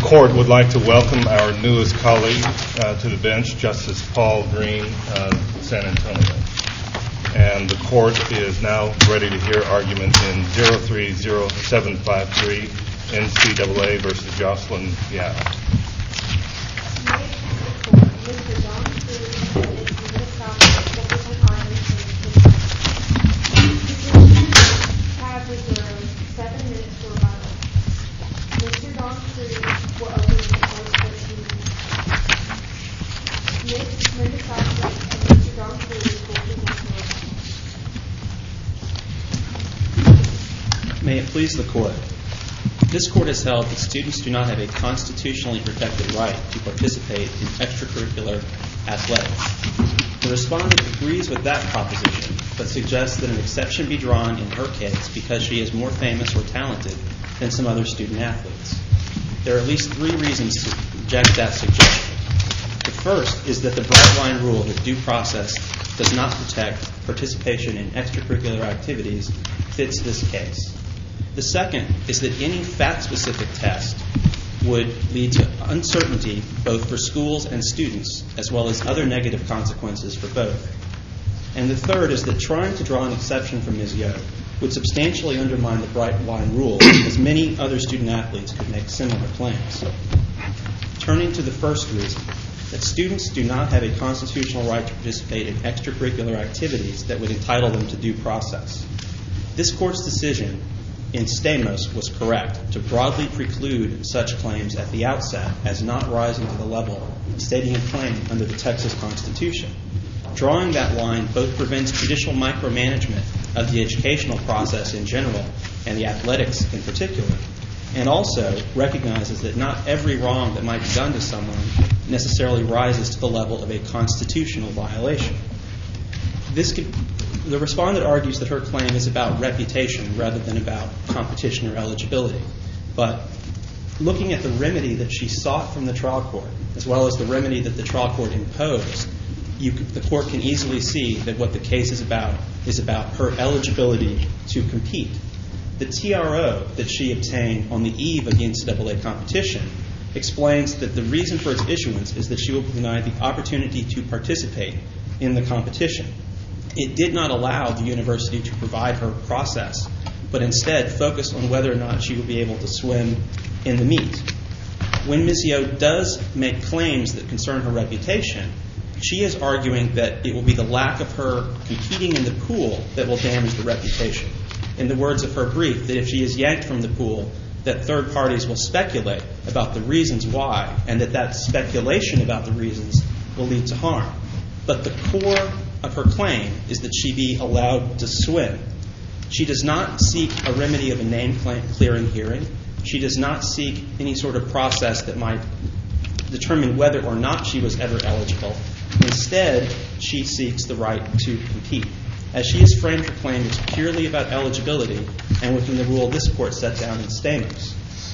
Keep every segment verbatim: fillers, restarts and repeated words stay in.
court would like to welcome our newest colleague uh, to the bench, Justice Paul Green, uh, San Antonio. And the court is now ready to hear argument in zero three zero seven five three N C double A versus Jocelyn Yao. May it please the Court. This Court has held that students do not have a constitutionally protected right to participate in extracurricular athletics. The respondent agrees with that proposition, but suggests that an exception be drawn in her case because she is more famous or talented than some other student athletes. There are at least three reasons to reject that suggestion. The first is that the bright-line rule that due process does not protect participation in extracurricular activities fits this case. The second is that any fact-specific test would lead to uncertainty both for schools and students, as well as other negative consequences for both. And the third is that trying to draw an exception from Miz Yo would substantially undermine the bright-line rule, as many other student athletes could make similar claims. Turning to the first reason, that students do not have a constitutional right to participate in extracurricular activities that would entitle them to due process. This Court's decision in Stamos was correct to broadly preclude such claims at the outset as not rising to the level of stating a claim under the Texas Constitution. Drawing that line both prevents judicial micromanagement of the educational process in general and the athletics in particular, and also recognizes that not every wrong that might be done to someone necessarily rises to the level of a constitutional violation. This could, the respondent argues that her claim is about reputation rather than about competition or eligibility. But looking at the remedy that she sought from the trial court, as well as the remedy that the trial court imposed, you could, the court can easily see that what the case is about is about her eligibility to compete. The T R O that she obtained on the eve of the N C double A competition explains that the reason for its issuance is that she will be denied the opportunity to participate in the competition. It did not allow the university to provide her process, but instead focused on whether or not she would be able to swim in the meet. When Miz Yo does make claims that concern her reputation, she is arguing that it will be the lack of her competing in the pool that will damage the reputation. In the words of her brief, that if she is yanked from the pool, that third parties will speculate about the reasons why, and that that speculation about the reasons will lead to harm. But the core of her claim is that she be allowed to swim. She does not seek a remedy of a name-clearing hearing. She does not seek any sort of process that might determine whether or not she was ever eligible. Instead, she seeks the right to compete. As she has framed her claim, it's purely about eligibility and within the rule this Court set down in Stamos.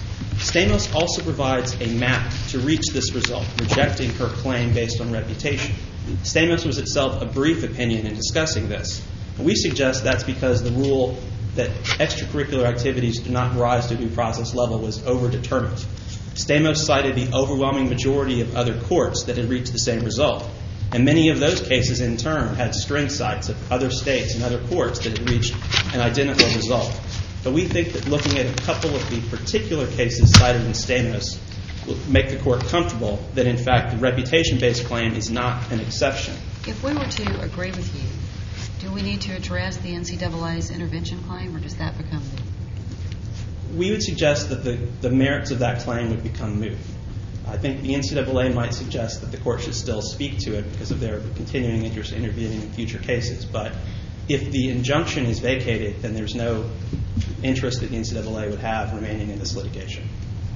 Stamos also provides a map to reach this result, rejecting her claim based on reputation. Stamos was itself a brief opinion in discussing this. We suggest that's because the rule that extracurricular activities do not rise to due process level was overdetermined. Stamos cited the overwhelming majority of other courts that had reached the same result. And many of those cases, in turn, had string sites of other states and other courts that had reached an identical result. But we think that looking at a couple of the particular cases cited in Stamos will make the Court comfortable that, in fact, the reputation-based claim is not an exception. If we were to agree with you, do we need to address the N C double A's intervention claim, or does that become moot? We would suggest that the, the merits of that claim would become moot. I think the N C double A might suggest that the Court should still speak to it because of their continuing interest in intervening in future cases. But if the injunction is vacated, then there's no interest that the N C double A would have remaining in this litigation.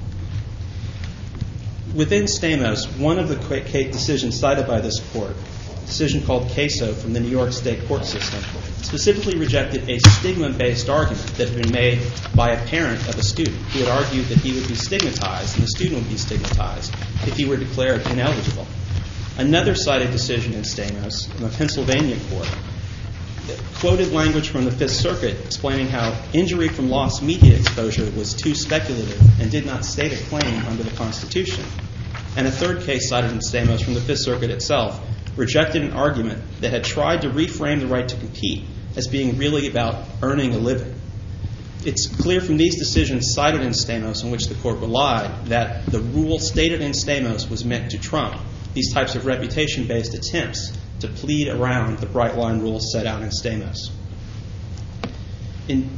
Within Stamos, one of the decisions cited by this Court, a decision called Queso from the New York State court system, specifically rejected a stigma-based argument that had been made by a parent of a student who had argued that he would be stigmatized and the student would be stigmatized if he were declared ineligible. Another cited decision in Stamos from a Pennsylvania court quoted language from the Fifth Circuit explaining how injury from lost media exposure was too speculative and did not state a claim under the Constitution. And a third case cited in Stamos from the Fifth Circuit itself rejected an argument that had tried to reframe the right to compete as being really about earning a living. It's clear from these decisions cited in Stamos, in which the Court relied, that the rule stated in Stamos was meant to trump these types of reputation-based attempts to plead around the bright-line rules set out in Stamos. In,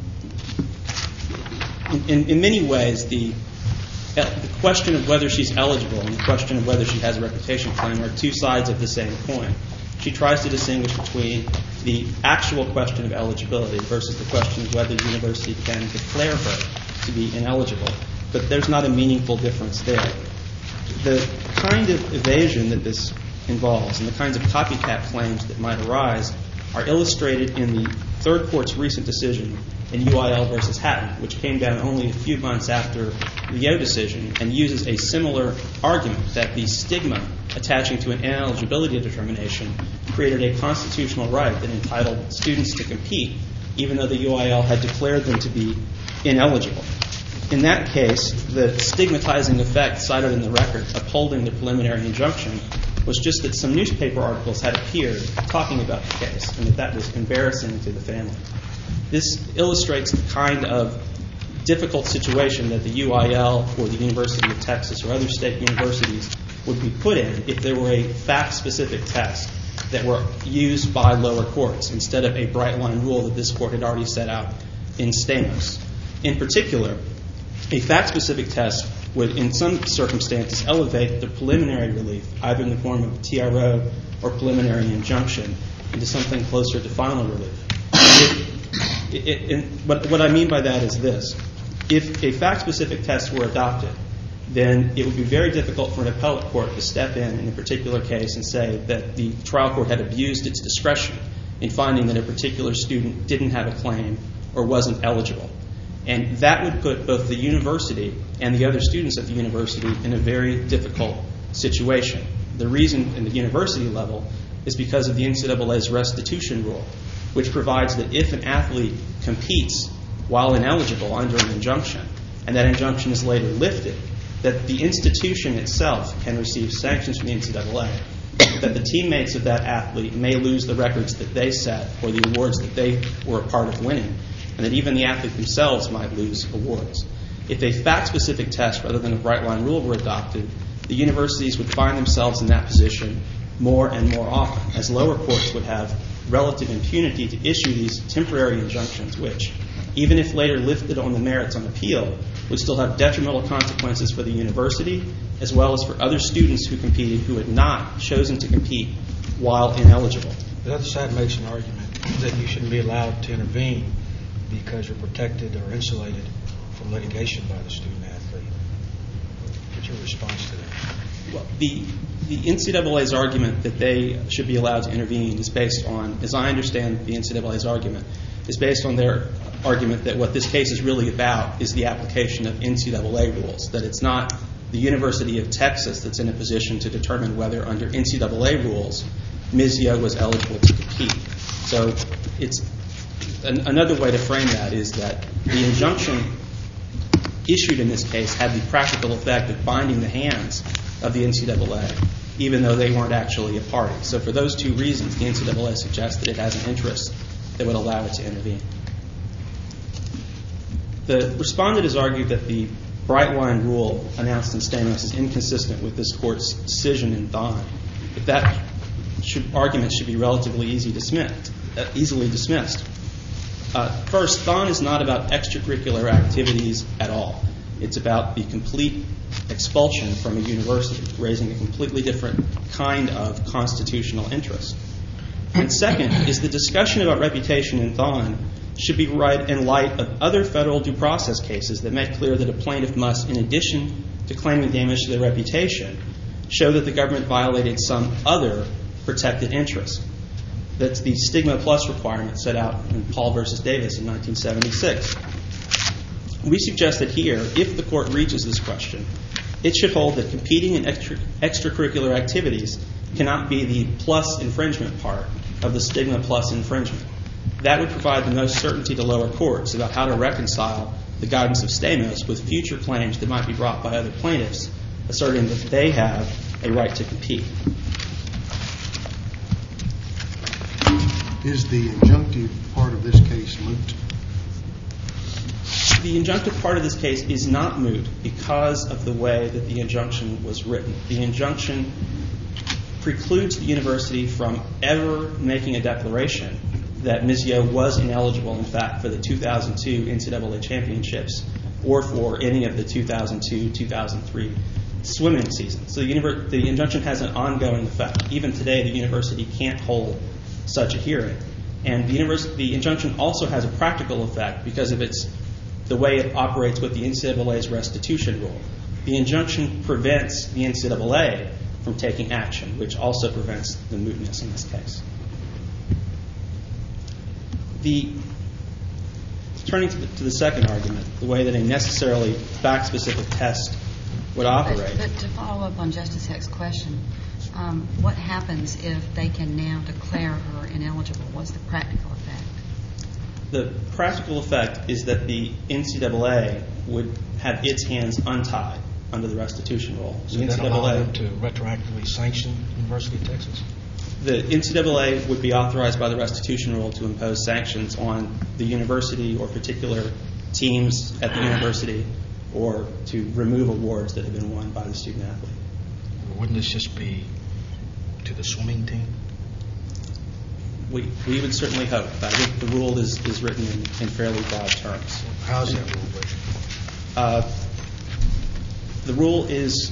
in, in many ways, the, the question of whether she's eligible and the question of whether she has a reputation claim are two sides of the same coin. She tries to distinguish between the actual question of eligibility versus the question of whether the university can declare her to be ineligible. But there's not a meaningful difference there. The kind of evasion that this involves and the kinds of copycat claims that might arise are illustrated in the Third Court's recent decision in U I L versus Hatton, which came down only a few months after the Yo decision and uses a similar argument that the stigma attaching to an ineligibility determination created a constitutional right that entitled students to compete, even though the U I L had declared them to be ineligible. In that case, the stigmatizing effect cited in the record upholding the preliminary injunction was just that some newspaper articles had appeared talking about the case and that that was embarrassing to the family. This illustrates the kind of difficult situation that the U I L or the University of Texas or other state universities would be put in if there were a fact-specific test that were used by lower courts instead of a bright-line rule that this Court had already set out in Stamos. In particular, a fact-specific test would, in some circumstances, elevate the preliminary relief, either in the form of a T R O or preliminary injunction, into something closer to final relief. It, it, it, but what I mean by that is this. If a fact-specific test were adopted, then it would be very difficult for an appellate court to step in in a particular case and say that the trial court had abused its discretion in finding that a particular student didn't have a claim or wasn't eligible. And that would put both the university and the other students at the university in a very difficult situation. The reason in the university level is because of the N C double A's restitution rule, which provides that if an athlete competes while ineligible under an injunction, and that injunction is later lifted, that the institution itself can receive sanctions from the N C double A, that the teammates of that athlete may lose the records that they set or the awards that they were a part of winning, and that even the athlete themselves might lose awards. If a fact-specific test rather than a bright-line rule were adopted, the universities would find themselves in that position more and more often, as lower courts would have relative impunity to issue these temporary injunctions, which, even if later lifted on the merits on appeal, would still have detrimental consequences for the university, as well as for other students who competed who had not chosen to compete while ineligible. The other side makes an argument that you shouldn't be allowed to intervene because you're protected or insulated from litigation by the student athlete. What's your response to that? Well, the, the N C double A's argument that they should be allowed to intervene is based on, as I understand the N C double A's argument, is based on their argument that what this case is really about is the application of N C double A rules, that it's not the University of Texas that's in a position to determine whether under N C double A rules Miz Yo was eligible to compete. So it's an, another way to frame that is that the injunction issued in this case had the practical effect of binding the hands of the N C double A, even though they weren't actually a party. So for those two reasons, the N C double A suggests that it has an interest that would allow it to intervene. The respondent has argued that the bright-line rule announced in Stamos is inconsistent with this Court's decision in Thon. But that should, argument should be relatively easy dismissed, uh, easily dismissed. Uh, first, Thon is not about extracurricular activities at all. It's about the complete expulsion from a university, raising a completely different kind of constitutional interest. And second is the discussion about reputation in Thon should be right in light of other federal due process cases that make clear that a plaintiff must, in addition to claiming damage to their reputation, show that the government violated some other protected interest. That's the stigma plus requirement set out in Paul versus Davis in nineteen seventy-six. We suggest that here, if the Court reaches this question, it should hold that competing in extra, extracurricular activities cannot be the plus infringement part of the stigma plus infringement. that would provide the most certainty to lower courts about how to reconcile the guidance of Stamos with future claims that might be brought by other plaintiffs asserting that they have a right to compete. Is the injunctive part of this case moot? The injunctive part of this case is not moot because of the way that the injunction was written. The injunction precludes the university from ever making a declaration that Miz Yo was ineligible, in fact, for the two thousand two N C double A championships or for any of the two thousand two two thousand three swimming seasons. So the, univer- the injunction has an ongoing effect. Even today, the university can't hold such a hearing. And the, univers- the injunction also has a practical effect because of its the way it operates with the N C double A's restitution rule. The injunction prevents the N C double A from taking action, which also prevents the mootness in this case. The, turning to the, to the second argument, the way that a necessarily fact-specific test would operate. But, but to follow up on Justice Heck's question, um, what happens if they can now declare her ineligible? What's the practical effect? The practical effect is that the N C double A would have its hands untied under the restitution rule. So The that N C double A allow them to retroactively sanction University of Texas? The N C double A would be authorized by the restitution rule to impose sanctions on the university or particular teams at the university or to remove awards that have been won by the student athlete. Wouldn't this just be to the swimming team? We, we would certainly hope. I think the rule is, is written in, in fairly broad terms. How is that rule written? Uh, the rule is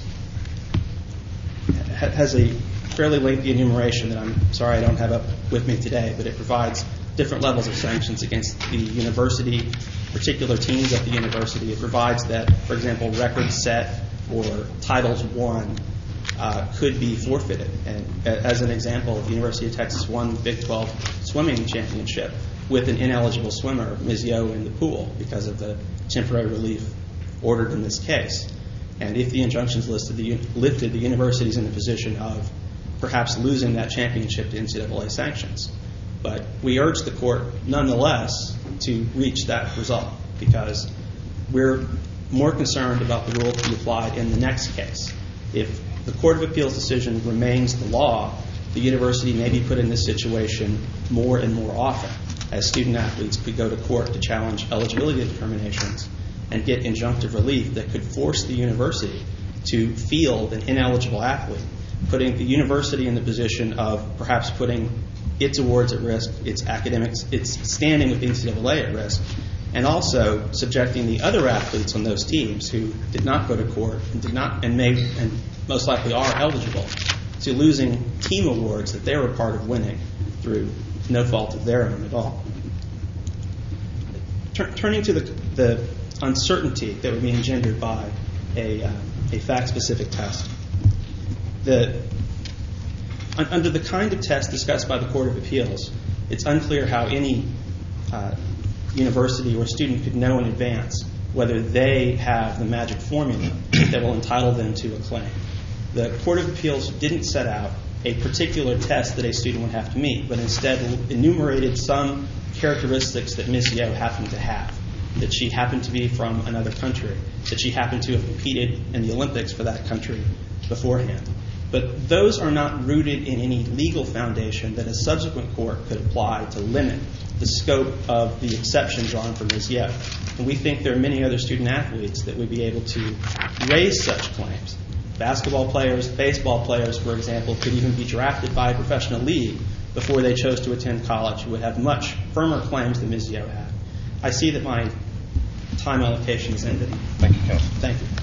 ha- has a fairly lengthy enumeration that I'm sorry I don't have up with me today, but it provides different levels of sanctions against the university, particular teams at the university. It provides that, for example, records set or titles won uh, could be forfeited. And as an example, the University of Texas won the Big twelve swimming championship with an ineligible swimmer, Miz Yo, in the pool because of the temporary relief ordered in this case. And if the injunctions listed the, lifted, the university is in the position of perhaps losing that championship to N C double A sanctions. But we urge the court, nonetheless, to reach that result because we're more concerned about the rule to be applied in the next case. If the Court of Appeals decision remains the law, the university may be put in this situation more and more often as student athletes could go to court to challenge eligibility determinations and get injunctive relief that could force the university to field an ineligible athlete, putting the university in the position of perhaps putting its awards at risk, its academics, its standing with N C double A at risk, and also subjecting the other athletes on those teams who did not go to court and did not and may and most likely are eligible to losing team awards that they were part of winning through no fault of their own at all. Tur- turning to the, the uncertainty that would be engendered by a, uh, a fact-specific test. The, un- under the kind of test discussed by the Court of Appeals, it's unclear how any uh, university or student could know in advance whether they have the magic formula that will entitle them to a claim. The Court of Appeals didn't set out a particular test that a student would have to meet, but instead enumerated some characteristics that Miz Yo happened to have, that she happened to be from another country, that she happened to have competed in the Olympics for that country beforehand. But those are not rooted in any legal foundation that a subsequent court could apply to limit the scope of the exception drawn for Miz Yo. And we think there are many other student athletes that would be able to raise such claims. Basketball players, baseball players, for example, could even be drafted by a professional league before they chose to attend college who would have much firmer claims than Miz Yo had. I see that my time allocation is ended. Thank you, counsel. Thank you.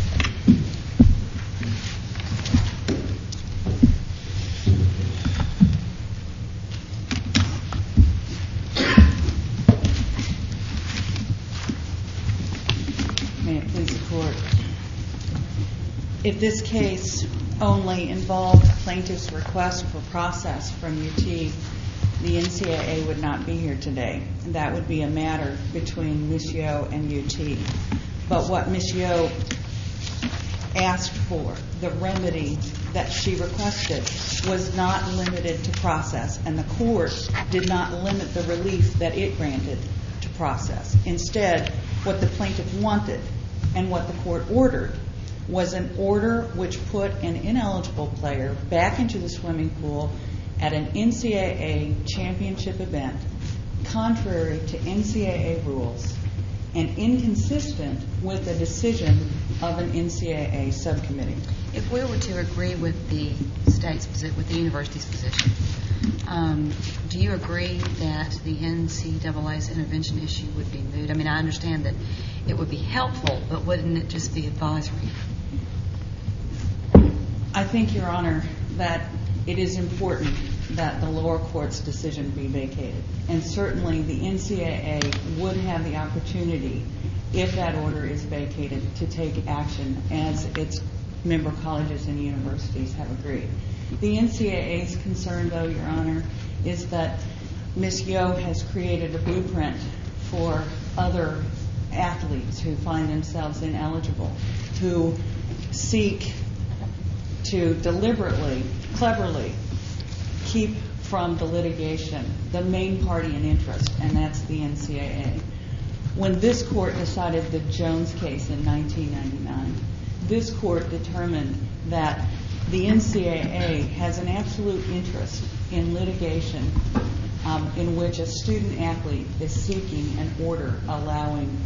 May it please the Court. If this case only involved plaintiff's request for process from U T, the N C double A would not be here today. That would be a matter between Miz Yo and U T. But what Miz Yo asked for, the remedy that she requested was not limited to process, and the court did not limit the relief that it granted to process. Instead, what the plaintiff wanted and what the court ordered was an order which put an ineligible player back into the swimming pool at an N C double A championship event, contrary to N C double A rules and inconsistent with the decision of an N C double A subcommittee. If we were to agree with the state's posi- with the university's position, um, do you agree that the N C double A's intervention issue would be moot? I mean, I understand that it would be helpful, but wouldn't it just be advisory? I think, Your Honor, that it is important that the lower court's decision be vacated. And certainly the N C double A would have the opportunity, if that order is vacated, to take action as its member colleges and universities have agreed. The N C double A's concern, though, Your Honor, is that Miz Yo has created a blueprint for other athletes who find themselves ineligible, who seek to deliberately, cleverly keep from the litigation the main party in interest, and that's the N C double A. When this court decided the Jones case in nineteen ninety-nine, this court determined that the N C double A has an absolute interest in litigation um, in which a student athlete is seeking an order allowing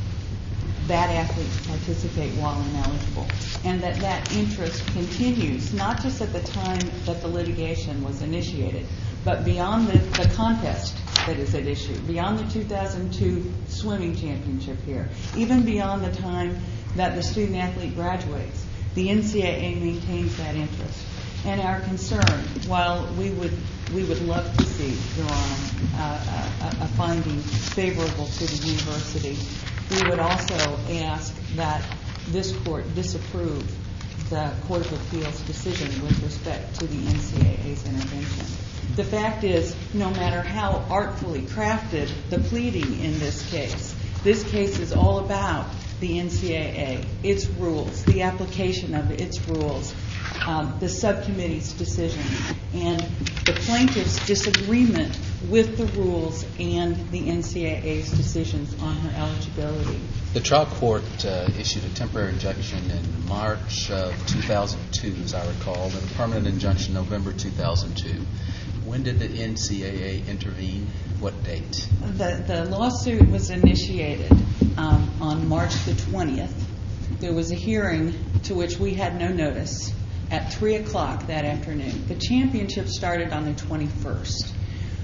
that athlete to participate while ineligible, and that that interest continues not just at the time that the litigation was initiated, but beyond the, the contest that is at issue, beyond the two thousand two swimming championship here, even beyond the time that the student athlete graduates. The N C double A maintains that interest. And our concern, while we would we would love to see, Your Honor, uh, a, a finding favorable to the university, we would also ask that this court disapprove the Court of Appeals decision with respect to the N C double A's intervention. The fact is, no matter how artfully crafted the pleading in this case, this case is all about the N C double A, its rules, the application of its rules, um, the subcommittee's decision, and the plaintiff's disagreement with the rules and the N C double A's decisions on her eligibility. The trial court uh, issued a temporary injunction in March of two thousand two, as I recall, and a permanent injunction November two thousand two. When did the N C double A intervene? What date? The, the lawsuit was initiated um, on March the twentieth. There was a hearing to which we had no notice at three o'clock that afternoon. The championship started on the twenty-first.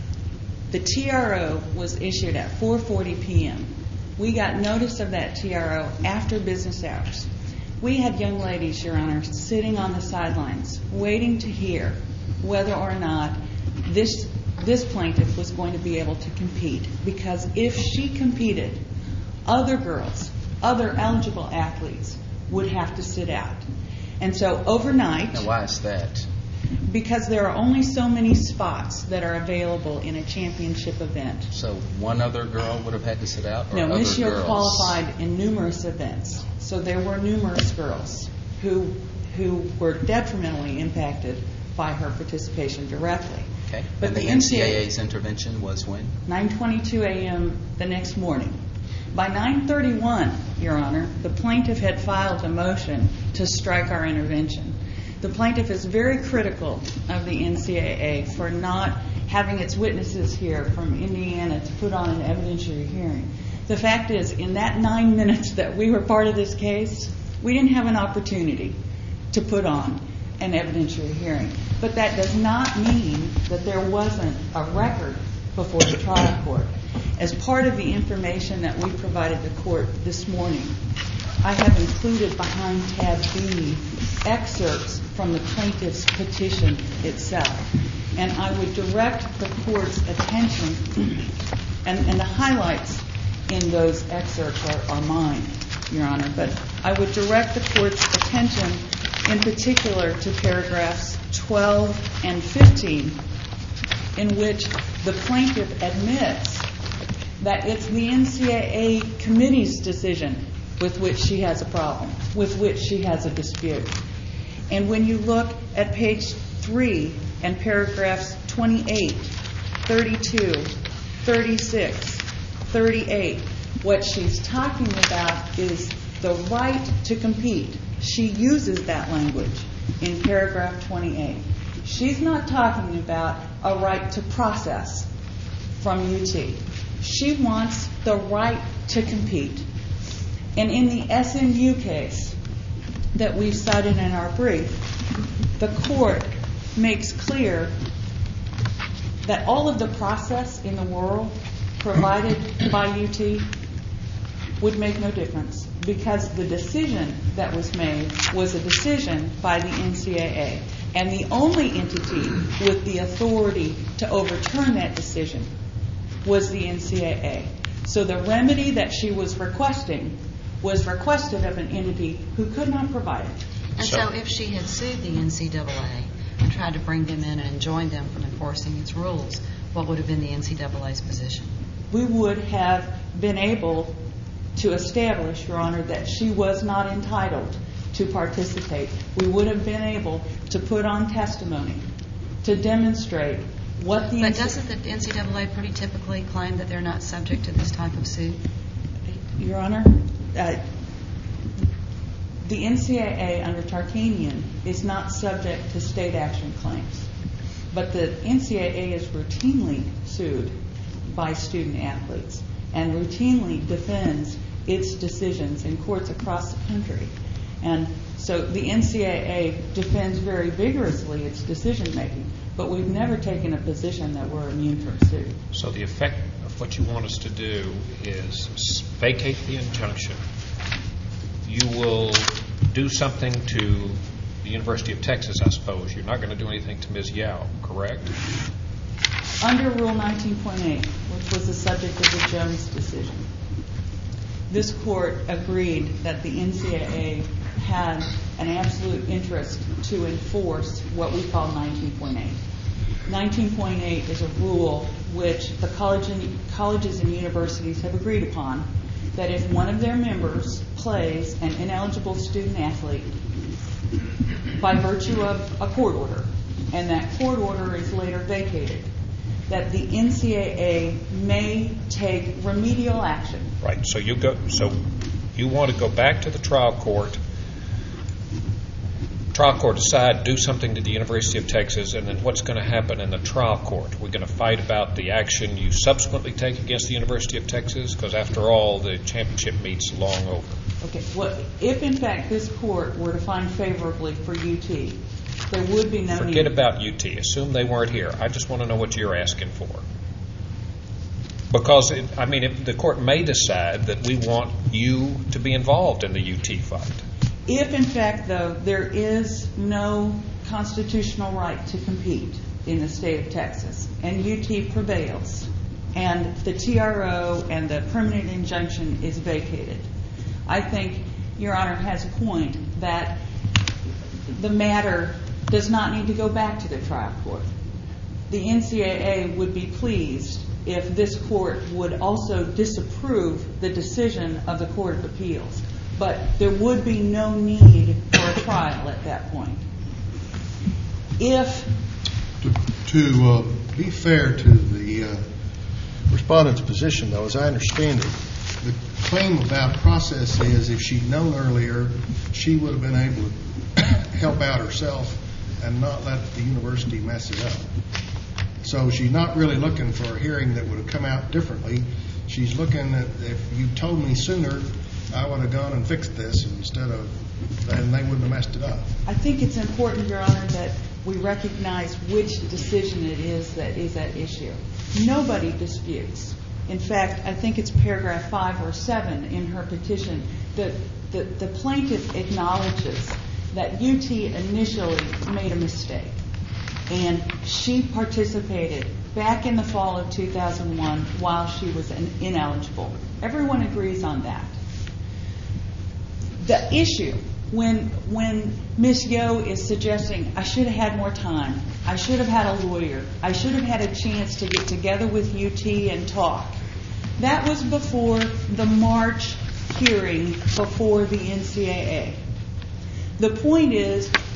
The T R O was issued at four forty p.m. We got notice of that T R O after business hours. We had young ladies, Your Honor, sitting on the sidelines waiting to hear whether or not this this plaintiff was going to be able to compete, because if she competed, other girls, other eligible athletes would have to sit out. And so overnight... Now, why is that? Because there are only so many spots that are available in a championship event. So one other girl would have had to sit out? Or No, other Miss Yo girls? qualified in numerous events. So there were numerous girls who who were detrimentally impacted by her participation directly. Okay. But And the the N C double N C double A A's intervention was when? nine twenty-two a.m. the next morning. By nine thirty-one, Your Honor, the plaintiff had filed a motion to strike our intervention. The plaintiff is very critical of the N C double A for not having its witnesses here from Indiana to put on an evidentiary hearing. The fact is, in that nine minutes that we were part of this case, we didn't have an opportunity to put on an evidentiary hearing. But that does not mean that there wasn't a record before the trial court. As part of the information that we provided the court this morning, I have included behind tab B excerpts from the plaintiff's petition itself. And I would direct the court's attention, and, and the highlights in those excerpts are, are mine, Your Honor, but I would direct the court's attention in particular to paragraphs twelve and fifteen, in which the plaintiff admits that it's the N C double A committee's decision with which she has a problem, with which she has a dispute. And when you look at page three and paragraphs twenty-eight, thirty-two, thirty-six, thirty-eight, what she's talking about is the right to compete. She uses that language in paragraph twenty-eight. She's not talking about a right to process from U T. She wants the right to compete. And in the S M U case that we've cited in our brief, the court makes clear that all of the process in the world provided by U T would make no difference, because the decision that was made was a decision by the N C double A. And the only entity with the authority to overturn that decision was the N C double A. So the remedy that she was requesting was requested of an entity who could not provide it. And so if she had sued the N C double A and tried to bring them in and enjoin them from enforcing its rules, what would have been the N C double A's position? We would have been able to establish, Your Honor, that she was not entitled to participate. We would have been able to put on testimony to demonstrate what the... But doesn't the N C double A pretty typically claim that they're not subject to this type of suit? Your Honor, uh, the N C double A under Tarkanian is not subject to state action claims. But the N C double A is routinely sued by student athletes and routinely defends its decisions in courts across the country. And so the N C double A defends very vigorously its decision making, but we've never taken a position that we're immune from suit. So the effect of what you want us to do is vacate the injunction. You will do something to the University of Texas, I suppose. You're not going to do anything to Miz Yao, correct? Under Rule nineteen point eight, which was the subject of the Jones decision, this court agreed that the N C double A had an absolute interest to enforce what we call nineteen point eight. nineteen point eight is a rule which the college and, colleges and universities have agreed upon, that if one of their members plays an ineligible student athlete by virtue of a court order, and that court order is later vacated, that the N C double A may take remedial action. Right. So you go. So you want to go back to the trial court. Trial court decide do something to the University of Texas, and then what's going to happen in the trial court? We're going to fight about the action you subsequently take against the University of Texas, because after all, the championship meet's long over. Okay. Well, if in fact this court were to find favorably for U T, there would be no need. Forget about U T. Assume they weren't here. I just want to know what you're asking for. Because, it, I mean, if the court may decide that we want you to be involved in the U T fight. If, in fact, though, there is no constitutional right to compete in the state of Texas, and U T prevails, and the T R O and the permanent injunction is vacated, I think Your Honor has a point that the matter does not need to go back to the trial court. The N C double A would be pleased if this court would also disapprove the decision of the Court of Appeals. But there would be no need for a trial at that point. If... To, to uh, be fair to the uh, respondent's position, though, as I understand it, the claim about process is if she'd known earlier, she would have been able to help out herself and not let the university mess it up. So she's not really looking for a hearing that would have come out differently. She's looking at, if you told me sooner, I would have gone and fixed this instead of, and they wouldn't have messed it up. I think it's important, Your Honor, that we recognize which decision it is that is at issue. Nobody disputes. In fact, I think it's paragraph five or seven in her petition that the, the plaintiff acknowledges that U T initially made a mistake, and she participated back in the fall of two thousand one while she was an ineligible. Everyone agrees on that. The issue, when when Miz Yo is suggesting, I should have had more time, I should have had a lawyer, I should have had a chance to get together with U T and talk, that was before the March hearing before the N C double A. The point is,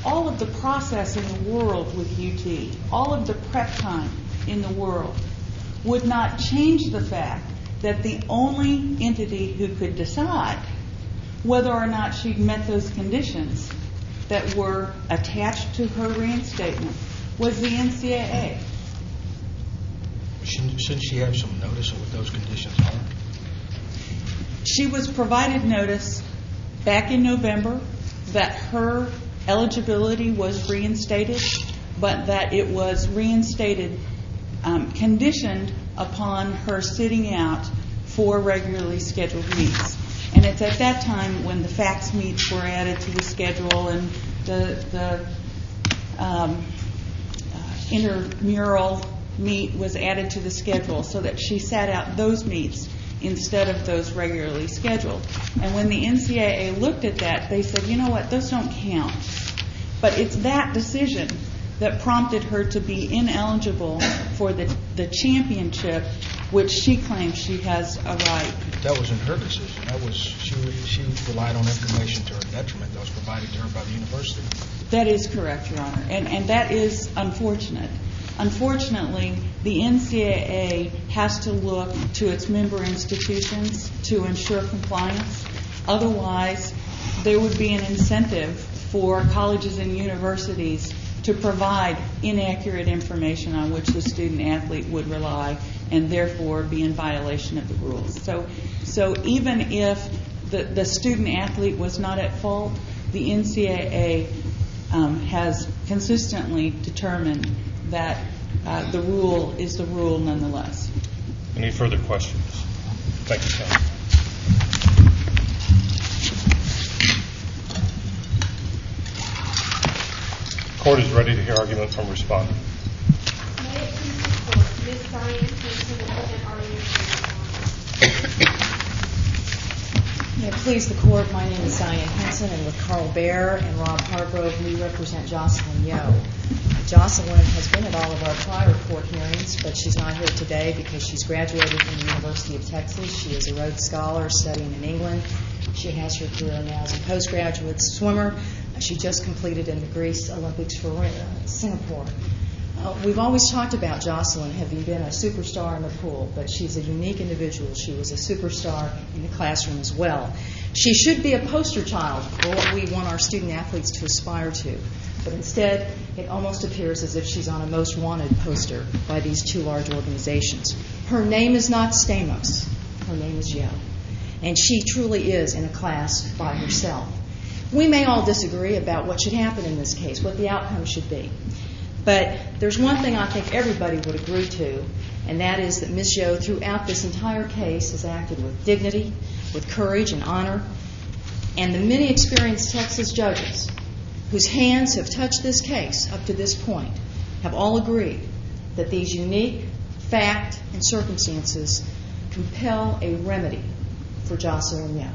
all of the process in the world with U T, all of the prep time in the world, would not change the fact that the only entity who could decide whether or not she'd met those conditions that were attached to her reinstatement was the N C A A. Shouldn't, shouldn't she have some notice of what those conditions are? She was provided notice back in November that her eligibility was reinstated, but that it was reinstated um, conditioned upon her sitting out four regularly scheduled meets. And it's at that time when the fax meets were added to the schedule and the, the um, uh, intramural meet was added to the schedule so that she sat out those meets instead of those regularly scheduled. And when the N C A A looked at that, they said, you know what, those don't count. But it's that decision that prompted her to be ineligible for the, the championship, which she claims she has a right. That wasn't her decision. That was she. She relied on information to her detriment that was provided to her by the university. That is correct, Your Honor, and and that is unfortunate. Unfortunately, the N C A A has to look to its member institutions to ensure compliance. Otherwise, there would be an incentive for colleges and universities to provide inaccurate information on which the student athlete would rely and therefore be in violation of the rules. So, so even if the, the student athlete was not at fault, the N C A A um, has consistently determined that uh, the rule is the rule nonetheless. Any further questions? Thank you, Counsel. Court is ready to hear argument from respondent. May it please the Court, Miz Diane Hanson will present argument. May it please the Court, my name is Diane Hanson, and with Carl Baer and Rob Hargrove, we represent Jocelyn Yo. Jocelyn has been at all of our prior court hearings, but she's not here today because she's graduated from the University of Texas. She is a Rhodes Scholar studying in England. She has her career now as a postgraduate swimmer. She just completed in the Greece Olympics for uh, Singapore. Uh, we've always talked about Jocelyn having been a superstar in the pool, but she's a unique individual. She was a superstar in the classroom as well. She should be a poster child for what we want our student athletes to aspire to, but instead it almost appears as if she's on a most wanted poster by these two large organizations. Her name is not Stamos. Her name is Yo, and she truly is in a class by herself. We may all disagree about what should happen in this case, what the outcome should be. But there's one thing I think everybody would agree to, and that is that Miz Yo, throughout this entire case, has acted with dignity, with courage and honor. And the many experienced Texas judges whose hands have touched this case up to this point have all agreed that these unique fact and circumstances compel a remedy for Jocelyn Yo.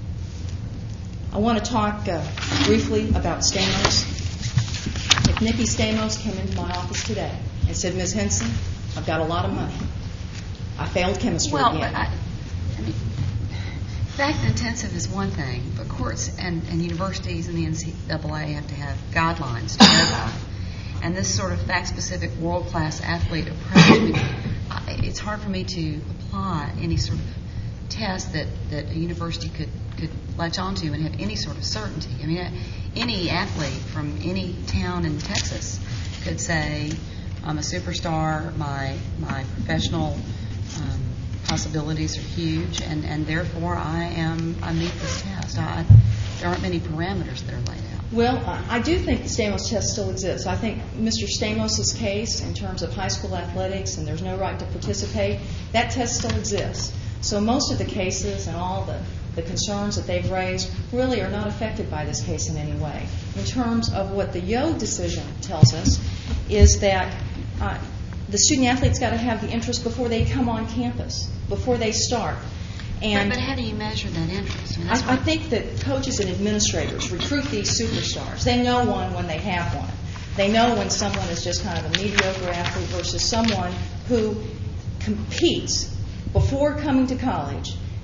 I want to talk uh, briefly about Stamos. If Nikki Stamos came into my office today and said, Miz Henson, I've got a lot of money. I failed chemistry well, again. Well, I, I mean, fact-intensive is one thing, but courts and, and universities and the N C double A have to have guidelines to go by. And this sort of fact-specific world-class athlete approach, I mean, I, it's hard for me to apply any sort of test that, that a university could, could latch onto and have any sort of certainty. I mean, any athlete from any town in Texas could say, I'm a superstar, my my professional um, possibilities are huge, and, and therefore I am I meet this test. I, there aren't many parameters that are laid out. Well, I do think the Stamos test still exists. I think Mister Stamos' case in terms of high school athletics and there's no right to participate, that test still exists. So most of the cases and all the, the concerns that they've raised really are not affected by this case in any way. In terms of what the Yo decision tells us is that uh, the student athlete's got to have the interest before they come on campus, before they start. And but, but how do you measure that interest? I, mean, I, I think that coaches and administrators recruit these superstars. They know one when they have one. They know when someone is just kind of a mediocre athlete versus someone who competes before coming to college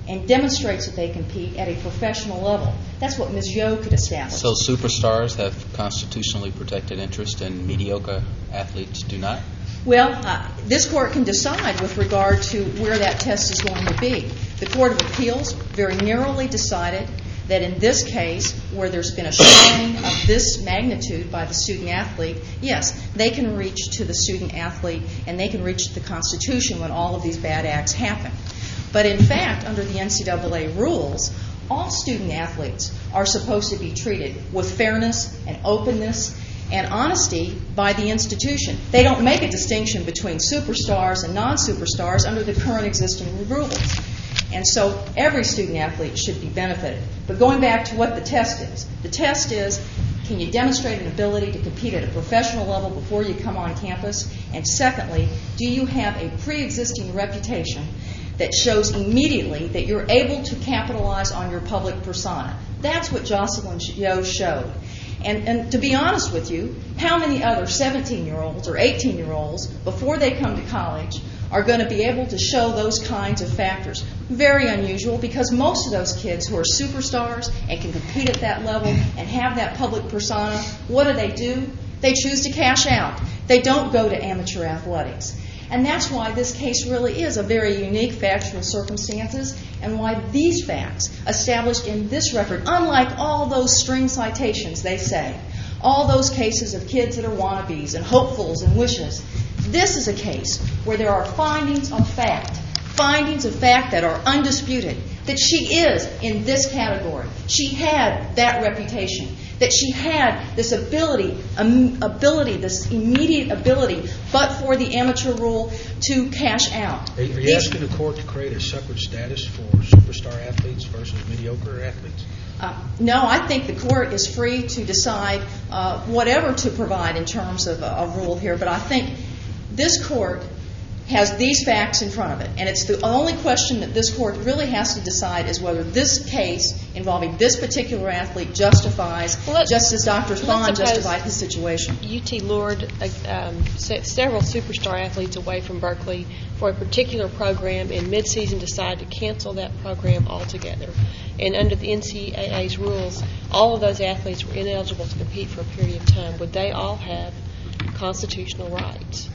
and demonstrates that they compete at a professional level. That's what Miz Yo could establish. So superstars have constitutionally protected interest and mediocre athletes do not? Well, uh, this court can decide with regard to where that test is going to be. The Court of Appeals very narrowly decided that in this case, where there's been a showing of this magnitude by the student athlete, yes, they can reach to the student athlete and they can reach to the Constitution when all of these bad acts happen. But in fact, under the N C double A rules, all student athletes are supposed to be treated with fairness and openness and honesty by the institution. They don't make a distinction between superstars and non-superstars under the current existing rules. And so every student athlete should be benefited. But going back to what the test is, the test is, can you demonstrate an ability to compete at a professional level before you come on campus? And secondly, do you have a pre-existing reputation that shows immediately that you're able to capitalize on your public persona? That's what Jocelyn Yo showed. And, and to be honest with you, how many other seventeen-year-olds or eighteen-year-olds, before they come to college, are going to be able to show those kinds of factors? Very unusual, because most of those kids who are superstars and can compete at that level and have that public persona, what do they do? They choose to cash out. They don't go to amateur athletics. And that's why this case really is a very unique factual circumstances, and why these facts established in this record, unlike all those string citations they say, all those cases of kids that are wannabes and hopefuls and wishes, this is a case where there are findings of fact, findings of fact that are undisputed, that she is in this category. She had that reputation, that she had this ability, um, ability, this immediate ability, but for the amateur rule, to cash out. Are, are you asking the court to create a separate status for superstar athletes versus mediocre athletes? Uh, no, I think the court is free to decide uh, whatever to provide in terms of a, a rule here, but I think this court has these facts in front of it, and it's the only question that this court really has to decide is whether this case involving this particular athlete justifies, well, just as Doctor Thon justified his situation. U T lured um, several superstar athletes away from Berkeley for a particular program, and mid-season decided to cancel that program altogether. And under the N C double A's rules, all of those athletes were ineligible to compete for a period of time. Would they all have constitutional rights?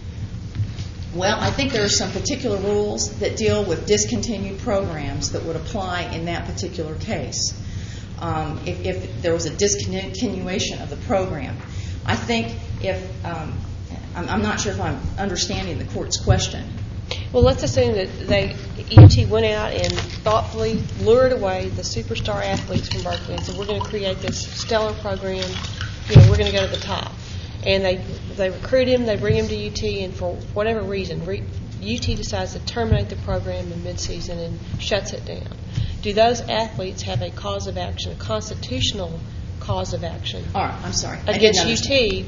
Well, I think there are some particular rules that deal with discontinued programs that would apply in that particular case. Um, if, if there was a discontinuation of the program, I think if um, I'm, I'm not sure if I'm understanding the court's question. Well, let's assume that they U T went out and thoughtfully lured away the superstar athletes from Berkeley and said, we're going to create this stellar program. You know, we're going to go to the top. And they they recruit him, they bring him to U T, and for whatever reason, re, U T decides to terminate the program in midseason and shuts it down. Do those athletes have a cause of action, a constitutional cause of action? All right, I'm sorry. Against U T,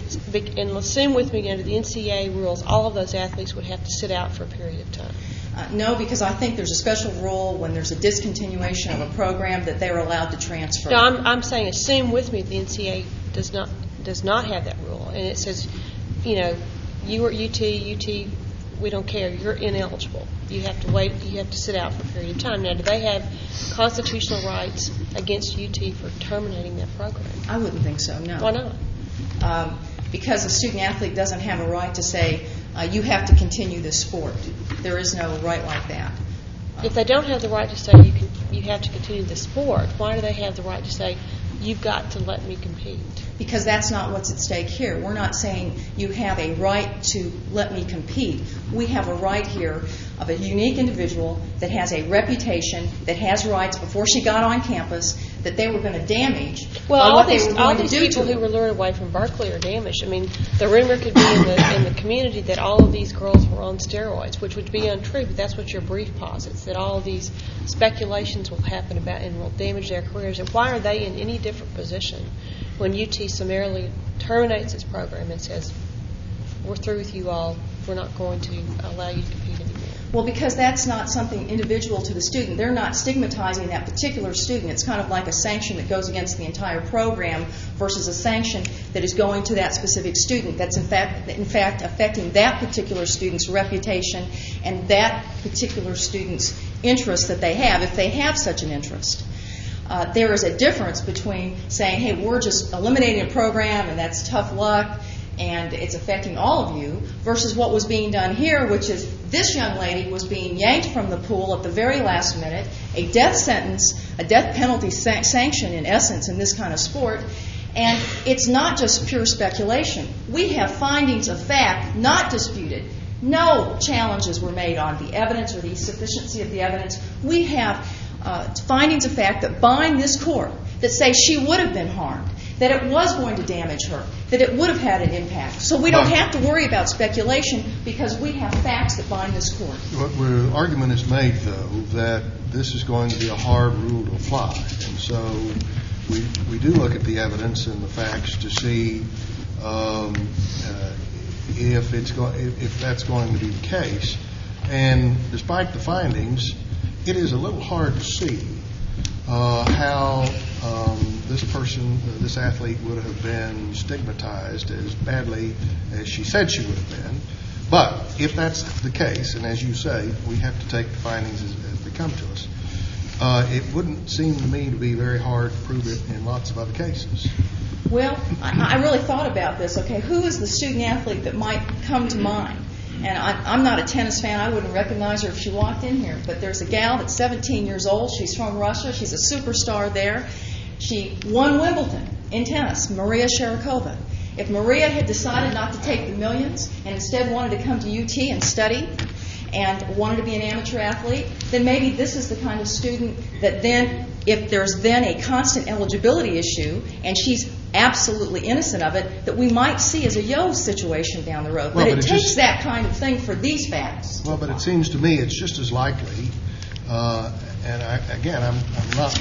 and assume with me under the N C double A rules, all of those athletes would have to sit out for a period of time. Uh, no, because I think there's a special rule when there's a discontinuation of a program that they're allowed to transfer. No, I'm, I'm saying assume with me the N C double A does not does not have that rule, and it says, you know, you are U T, U T, we don't care, you're ineligible. You have to wait, you have to sit out for a period of time. Now, do they have constitutional rights against U T for terminating that program? I wouldn't think so, no. Why not? Um, because a student athlete doesn't have a right to say, uh, you have to continue this sport. There is no right like that. If they don't have the right to say you can, you have to continue the sport, why do they have the right to say, you've got to let me compete? Because that's not what's at stake here. We're not saying you have a right to let me compete. We have a right here of a unique individual that has a reputation, that has rights before she got on campus, that they were going to damage well, by all what these, they were going all to these do people to who were lured away from Berkeley are damaged. I mean, the rumor could be in the, in the community that all of these girls were on steroids, which would be untrue, but that's what your brief posits, that all of these speculations will happen about and will damage their careers. And why are they in any different position when U T summarily terminates its program and says, we're through with you all, we're not going to allow you to compete anymore? Well, because that's not something individual to the student. They're not stigmatizing that particular student. It's kind of like a sanction that goes against the entire program versus a sanction that is going to that specific student. That's in fact, in fact affecting that particular student's reputation and that particular student's interest that they have, if they have such an interest. Uh, there is a difference between saying, hey, we're just eliminating a program and that's tough luck and it's affecting all of you, versus what was being done here, which is this young lady was being yanked from the pool at the very last minute, a death sentence, a death penalty san- sanction in essence in this kind of sport, and it's not just pure speculation. We have findings of fact not disputed. No challenges were made on the evidence or the sufficiency of the evidence. We have uh, findings of fact that bind this court that say she would have been harmed, that it was going to damage her, that it would have had an impact. So we don't have to worry about speculation because we have facts that bind this court. The argument is made, though, that this is going to be a hard rule to apply. And so we we do look at the evidence and the facts to see um, uh, if it's go- if that's going to be the case. And despite the findings, it is a little hard to see uh, how um, this person, uh, this athlete, would have been stigmatized as badly as she said she would have been. But if that's the case, and as you say, we have to take the findings as, as they come to us, uh, it wouldn't seem to me to be very hard to prove it in lots of other cases. Well, I, I really thought about this. Okay, who is the student athlete that might come to mind? And I, I'm not a tennis fan. I wouldn't recognize her if she walked in here. But there's a gal that's seventeen years old. She's from Russia. She's a superstar there. She won Wimbledon in tennis, Maria Sharapova. If Maria had decided not to take the millions and instead wanted to come to U T and study and wanted to be an amateur athlete, then maybe this is the kind of student that then, if there's then a constant eligibility issue and she's absolutely innocent of it, that we might see as a Yo situation down the road. Well, but, but it, it takes just, that kind of thing for these facts. Well, but it seems to me it's just as likely, uh, and I, again, I'm, I'm not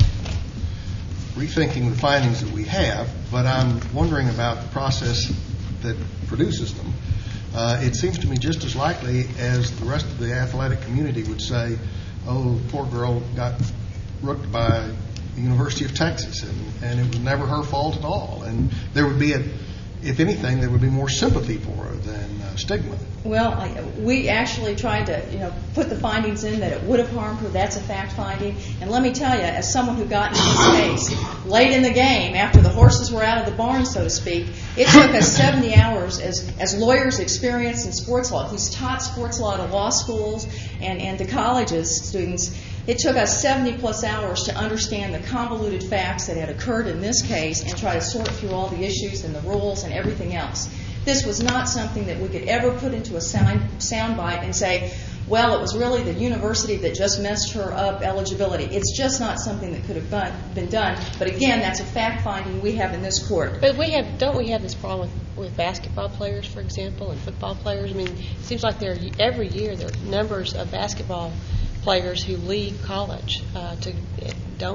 rethinking the findings that we have, but I'm wondering about the process that produces them. Uh, it seems to me just as likely as the rest of the athletic community would say, oh, the poor girl got rooked by the University of Texas, and, and it was never her fault at all. And there would be, a, if anything, there would be more sympathy for her than uh, stigma. Well, I, we actually tried to, you know, put the findings in that it would have harmed her. That's a fact finding. And let me tell you, as someone who got into this case late in the game, after the horses were out of the barn, so to speak, it took us seventy hours as, as lawyers experienced in sports law, who's taught sports law to law schools and, and to colleges, students. It took us seventy plus hours to understand the convoluted facts that had occurred in this case and try to sort through all the issues and the rules and everything else. This was not something that we could ever put into a sound, sound bite and say, well, it was really the university that just messed her up eligibility. It's just not something that could have been done. But again, that's a fact finding we have in this court. But we have, don't we have this problem with, with basketball players, for example, and football players? I mean, it seems like there every year there are numbers of basketball players who leave college uh, to don't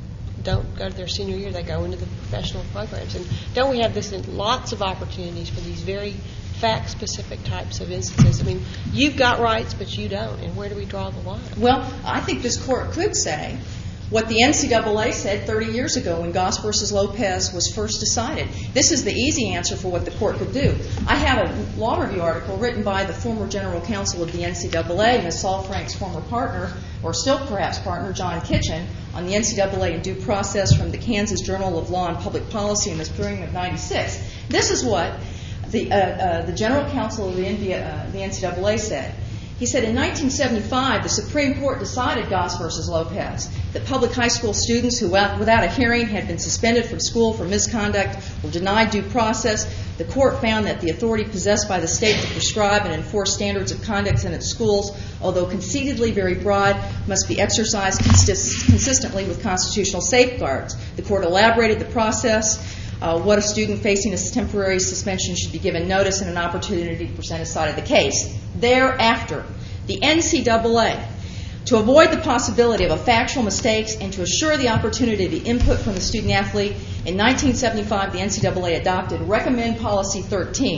don't go to their senior year. They go into the professional programs. And don't we have this in lots of opportunities for these very fact-specific types of instances? I mean, you've got rights, but you don't. And where do we draw the line? Well, I think this court could say what the N C double A said thirty years ago when Goss versus Lopez was first decided. This is the easy answer for what the court could do. I have a law review article written by the former general counsel of the N C double A, Miz Saul Frank's former partner, or still perhaps partner, John Kitchen, on the N C double A and due process from the Kansas Journal of Law and Public Policy in the spring of ninety-six. This is what the, uh, uh, the general counsel of the, N B A, uh, the N C double A said. He said, in nineteen seventy-five, the Supreme Court decided Goss versus Lopez that public high school students who, without a hearing, had been suspended from school for misconduct or denied due process. The court found that the authority possessed by the state to prescribe and enforce standards of conduct in its schools, although concededly very broad, must be exercised consist- consistently with constitutional safeguards. The court elaborated the process. Uh, what a student facing a temporary suspension should be given notice and an opportunity to present his side of the case. Thereafter, the N C double A, to avoid the possibility of a factual mistakes and to assure the opportunity to input from the student athlete, in nineteen seventy-five the N C double A adopted Recommend Policy thirteen,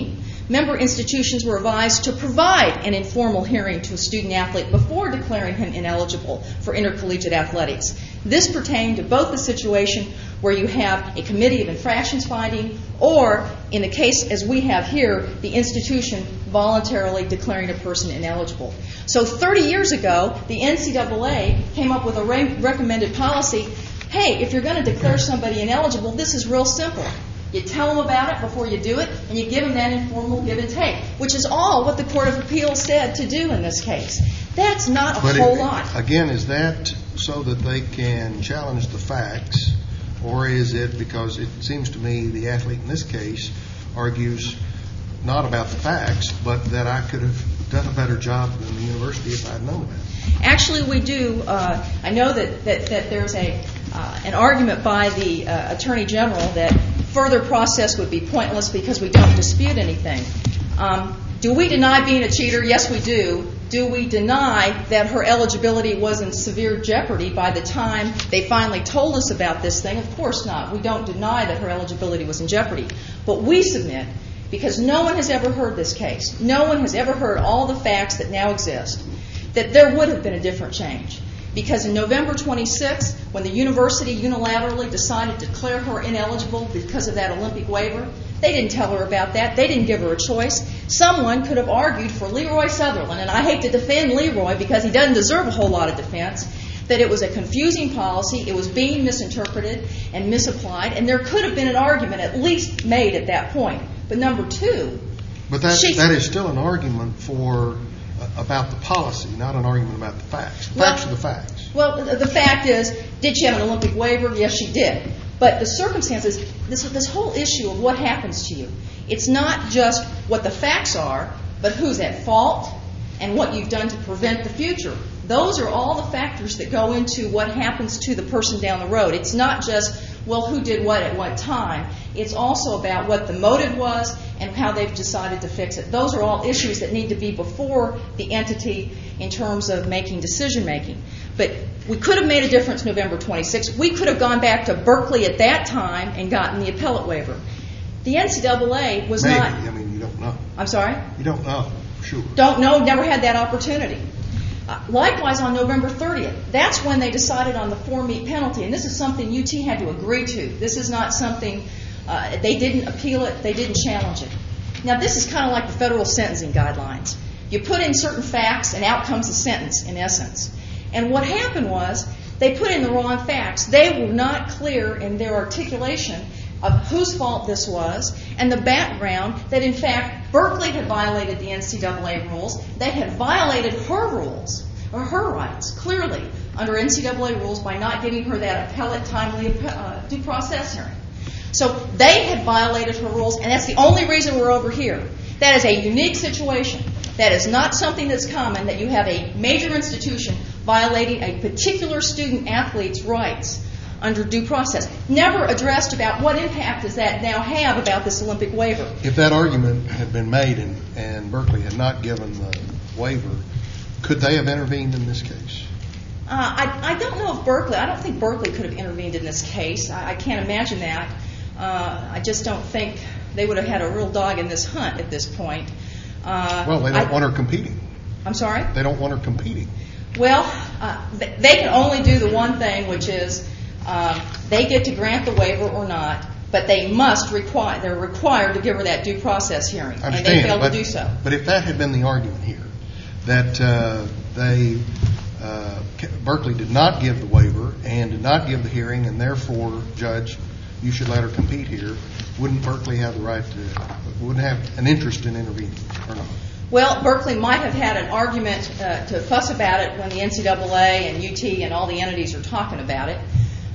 member institutions were advised to provide an informal hearing to a student athlete before declaring him ineligible for intercollegiate athletics. This pertained to both the situation where you have a committee of infractions finding, or in the case as we have here, the institution voluntarily declaring a person ineligible. So thirty years ago, the N C double A came up with a re- recommended policy. Hey, if you're going to declare somebody ineligible, this is real simple. You tell them about it before you do it, and you give them that informal give and take, which is all what the Court of Appeals said to do in this case. That's not a But whole it, lot. Again, is that so that they can challenge the facts, or is it because it seems to me the athlete in this case argues not about the facts, but that I could have done a better job than the university if I had known about it? Actually, we do. Uh, I know that, that, that there's a uh, an argument by the uh, Attorney General that further process would be pointless because we don't dispute anything. Um, do we deny being a cheater? Yes, we do. Do we deny that her eligibility was in severe jeopardy by the time they finally told us about this thing? Of course not. We don't deny that her eligibility was in jeopardy. But we submit, because no one has ever heard this case, no one has ever heard all the facts that now exist, that there would have been a different change. Because in November twenty-sixth, when the university unilaterally decided to declare her ineligible because of that Olympic waiver, they didn't tell her about that. They didn't give her a choice. Someone could have argued for Leroy Sutherland, and I hate to defend Leroy because he doesn't deserve a whole lot of defense, that it was a confusing policy, it was being misinterpreted and misapplied, and there could have been an argument at least made at that point. But number two... But that, that is still an argument for... about the policy, not an argument about the facts. The facts well, are the facts. Well, the fact is, did she have an Olympic waiver? Yes, she did. But the circumstances, this, this whole issue of what happens to you, it's not just what the facts are, but who's at fault and what you've done to prevent the future. Those are all the factors that go into what happens to the person down the road. It's not just, well, who did what at what time. It's also about what the motive was and how they've decided to fix it. Those are all issues that need to be before the entity in terms of making decision making. But we could have made a difference November twenty-sixth. We could have gone back to Berkeley at that time and gotten the appellate waiver. The N C double A was Maybe. not... I mean, you don't know. I'm sorry? You don't know, for sure. Don't know, never had that opportunity. Uh, likewise, on November thirtieth, that's when they decided on the four-meet penalty, and this is something U T had to agree to. This is not something, uh, they didn't appeal it, they didn't challenge it. Now, this is kind of like the federal sentencing guidelines. You put in certain facts, and out comes the sentence, in essence. And what happened was, they put in the wrong facts. They were not clear in their articulation of whose fault this was, and the background that, in fact, Berkeley had violated the N C double A rules. They had violated her rules, or her rights, clearly, under N C double A rules by not giving her that appellate timely uh, due process hearing. So they had violated her rules, and that's the only reason we're over here. That is a unique situation. That is not something that's common, that you have a major institution violating a particular student athlete's rights under due process. Never addressed about what impact does that now have about this Olympic waiver. If that argument had been made and, and Berkeley had not given the waiver, could they have intervened in this case? Uh, I, I don't know if Berkeley, I don't think Berkeley could have intervened in this case. I, I can't imagine that. Uh, I just don't think they would have had a real dog in this hunt at this point. Uh, well, they don't I, want her competing. I'm sorry? They don't want her competing. Well, uh, th- they can only do the one thing, which is uh, they get to grant the waiver or not, but they must require, they're required to give her that due process hearing, I understand, and they failed but, to do so. But if that had been the argument here, that uh, they, uh, Berkeley did not give the waiver and did not give the hearing, and therefore, Judge, you should let her compete here, wouldn't Berkeley have the right to, wouldn't have an interest in intervening or not? Well, Berkeley might have had an argument uh, to fuss about it when the N C double A and U T and all the entities are talking about it.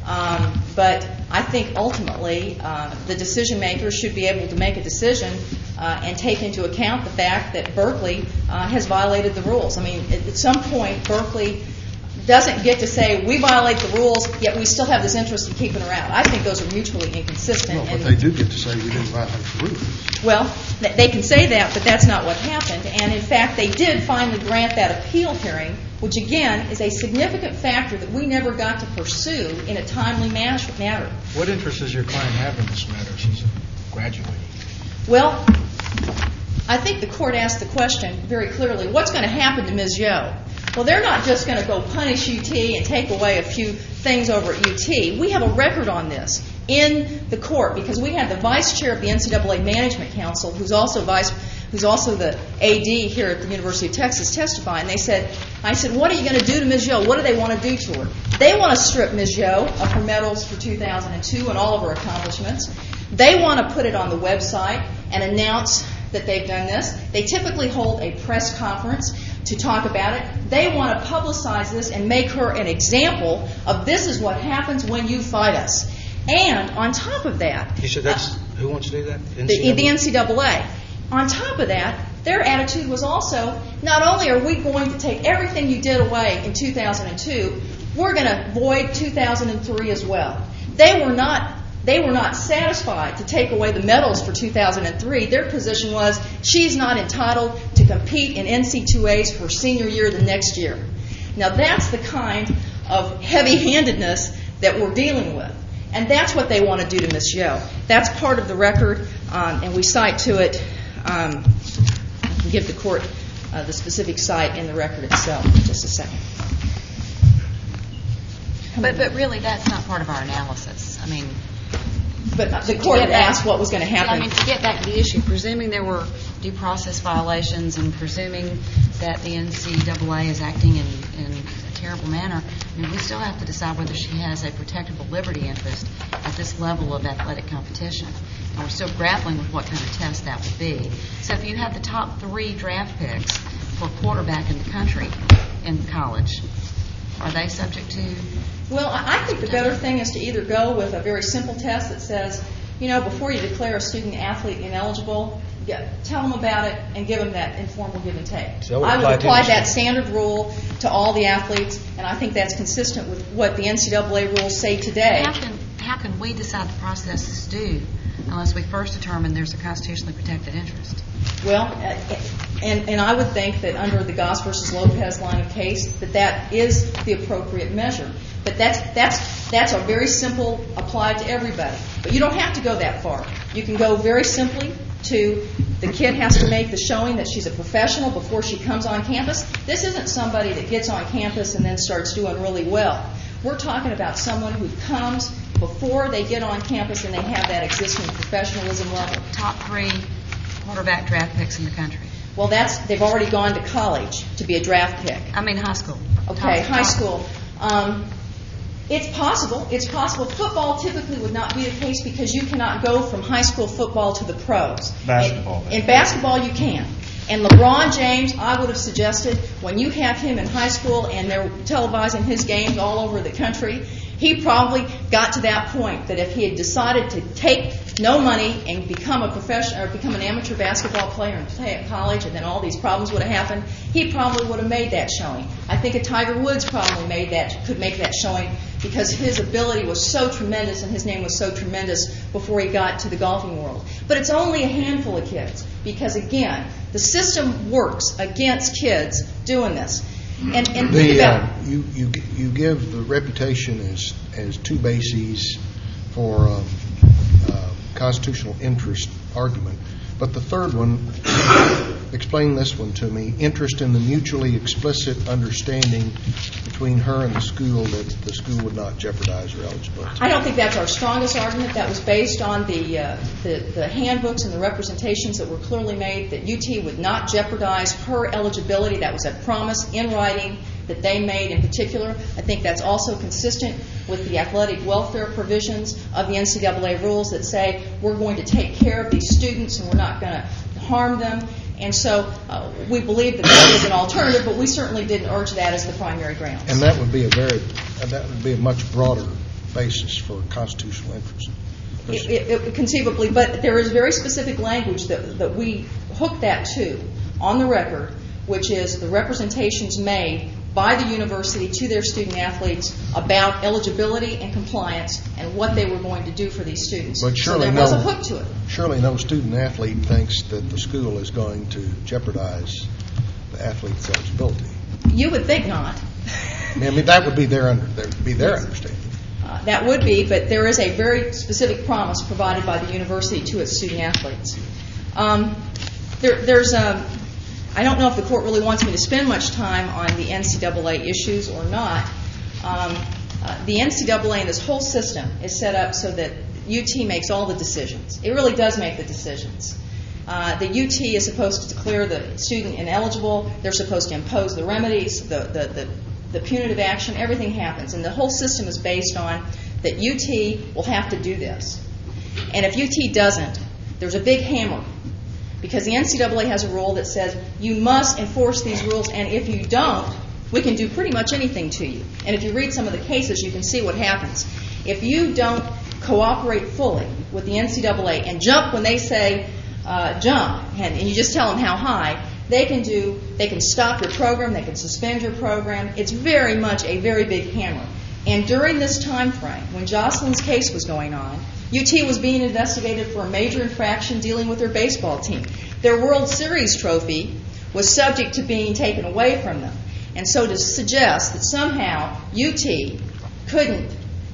Um, but I think ultimately uh, the decision makers should be able to make a decision uh, and take into account the fact that Berkeley uh, has violated the rules. I mean, at, at some point, Berkeley doesn't get to say, we violate the rules, yet we still have this interest in keeping her out. I think those are mutually inconsistent. No, but and they do get to say we didn't violate the rules. Well, they can say that, but that's not what happened. And in fact, they did finally grant that appeal hearing, which again is a significant factor that we never got to pursue in a timely manner. What interest does your client have in this matter? She's graduating. Well, I think the court asked the question very clearly, what's going to happen to Miz Yo? Well, they're not just going to go punish U T and take away a few things over at U T. We have a record on this in the court because we had the vice chair of the N C double A Management Council, who's also vice, who's also the A D here at the University of Texas, testify. And they said, I said, what are you going to do to Miz Yo? What do they want to do to her? They want to strip Miz Yo of her medals for two thousand two and all of her accomplishments. They want to put it on the website and announce that they've done this. They typically hold a press conference to talk about it. They want to publicize this and make her an example of this is what happens when you fight us. And on top of that... You said that's... Uh, who wants to do that? The, the N C double A. On top of that, their attitude was also, not only are we going to take everything you did away in two thousand two, we're going to void two thousand three as well. They were not... They were not satisfied to take away the medals for two thousand three. Their position was she's not entitled to compete in N C double A's her senior year the next year. Now that's the kind of heavy-handedness that we're dealing with. And that's what they want to do to Miz Yo. That's part of the record, um, and we cite to it, um, I can give the court uh, the specific site in the record itself in just a second. But, but really that's not part of our analysis. I mean... But the court had asked what was going to happen. I mean, to get back to the issue, presuming there were due process violations and presuming that the N C double A is acting in, in a terrible manner, I mean, we still have to decide whether she has a protectable liberty interest at this level of athletic competition. And we're still grappling with what kind of test that would be. So if you have the top three draft picks for quarterback in the country in college, are they subject to... Well, I think the better thing is to either go with a very simple test that says, you know, before you declare a student athlete ineligible, get, tell them about it and give them that informal give and take. So I would apply that standard rule to all the athletes, and I think that's consistent with what the N C double A rules say today. How can, how can we decide the process is due unless we first determine there's a constitutionally protected interest? Well, and, and I would think that under the Goss versus Lopez line of case that that is the appropriate measure. But that's that's that's a very simple applied to everybody. But you don't have to go that far. You can go very simply to the kid has to make the showing that she's a professional before she comes on campus. This isn't somebody that gets on campus and then starts doing really well. We're talking about someone who comes before they get on campus and they have that existing professionalism level. Top three quarterback draft picks in the country. Well, that's they've already gone to college to be a draft pick. I mean high school. Okay, top, high top. school. Um, it's possible. It's possible. Football typically would not be the case because you cannot go from high school football to the pros. Basketball. In, in basketball, you can. And LeBron James, I would have suggested, when you have him in high school and they're televising his games all over the country, he probably got to that point that if he had decided to take no money and become a professional or become an amateur basketball player and play at college, and then all these problems would have happened, he probably would have made that showing. I think a Tiger Woods probably made that, could make that showing because his ability was so tremendous and his name was so tremendous before he got to the golfing world. But it's only a handful of kids because, again, the system works against kids doing this. And, and think the, about uh, you, you you give the reputation as as two bases for um, uh, constitutional interest argument, but the third one, explain this one to me. Interest in the mutually explicit understanding between her and the school that the school would not jeopardize her eligibility. I don't think that's our strongest argument. That was based on the, uh, the the handbooks and the representations that were clearly made that U T would not jeopardize her eligibility. That was a promise in writing that they made in particular. I think that's also consistent with the athletic welfare provisions of the N C double A rules that say we're going to take care of these students and we're not going to harm them. And so uh, we believe that that is an alternative, but we certainly didn't urge that as the primary grounds. And that would be a very that would be a much broader basis for constitutional interest. It, it, it, conceivably, but there is very specific language that, that we hook that to on the record, which is the representations made by the university to their student athletes about eligibility and compliance and what they were going to do for these students. But surely so there was no, a hook to it. Surely no student athlete thinks that the school is going to jeopardize the athlete's eligibility. You would think not. I mean, that would be their under, that would be their understanding. Uh, that would be, but there is a very specific promise provided by the university to its student athletes. Um, there, there's a, I don't know if the court really wants me to spend much time on the N C double A issues or not. Um, uh, the N C double A and this whole system is set up so that U T makes all the decisions. It really does make the decisions. Uh, the U T is supposed to declare the student ineligible. They're supposed to impose the remedies, the, the, the, the punitive action. Everything happens. And the whole system is based on that U T will have to do this. And if U T doesn't, there's a big hammer. Because the N C double A has a rule that says you must enforce these rules, and if you don't, we can do pretty much anything to you. And if you read some of the cases, you can see what happens. If you don't cooperate fully with the N C double A and jump when they say uh, jump, and, and you just tell them how high, they can do, they can stop your program, they can suspend your program. It's very much a very big hammer. And during this time frame, when Jocelyn's case was going on, U T was being investigated for a major infraction dealing with their baseball team. Their World Series trophy was subject to being taken away from them. And so to suggest that somehow U T couldn't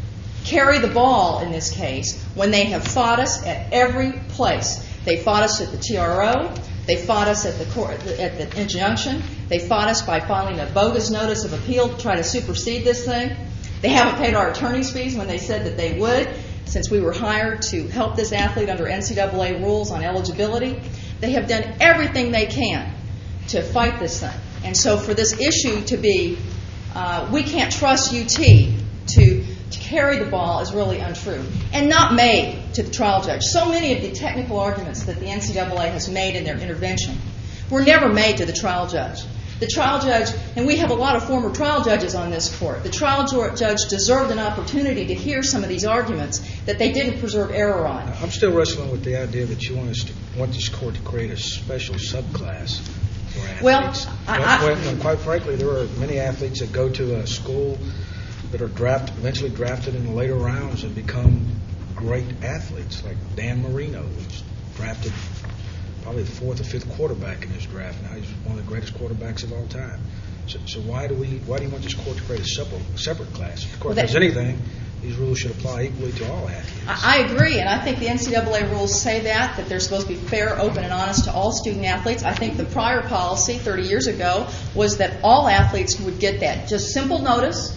carry the ball in this case when they have fought us at every place. They fought us at the T R O. They fought us at the court, at the injunction. They fought us by filing a bogus notice of appeal to try to supersede this thing. They haven't paid our attorney's fees when they said that they would, since we were hired to help this athlete under N C double A rules on eligibility. They have done everything they can to fight this thing. And so for this issue to be, uh, we can't trust U T to, to carry the ball is really untrue and not made to the trial judge. So many of the technical arguments that the N C double A has made in their intervention were never made to the trial judge. The trial judge, and we have a lot of former trial judges on this court, the trial judge deserved an opportunity to hear some of these arguments that they didn't preserve error on. I'm still wrestling with the idea that you want us to want this court to create a special subclass for athletes. Well, I, when, when, quite frankly, there are many athletes that go to a school that are drafted, eventually drafted in the later rounds and become great athletes, like Dan Marino, who's drafted probably the fourth or fifth quarterback in this draft. Now he's one of the greatest quarterbacks of all time. So, so why do we? Why do you want this court to create a separate, separate class? If the court well, does anything, these rules should apply equally to all athletes. I, I agree, and I think the N C double A rules say that, that they're supposed to be fair, open, and honest to all student athletes. I think the prior policy thirty years ago was that all athletes would get that. Just simple notice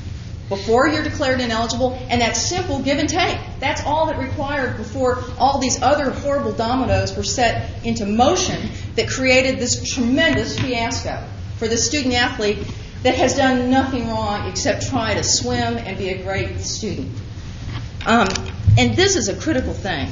before you're declared ineligible, and that simple give and take. That's all that required before all these other horrible dominoes were set into motion that created this tremendous fiasco for the student athlete that has done nothing wrong except try to swim and be a great student. Um, and this is a critical thing.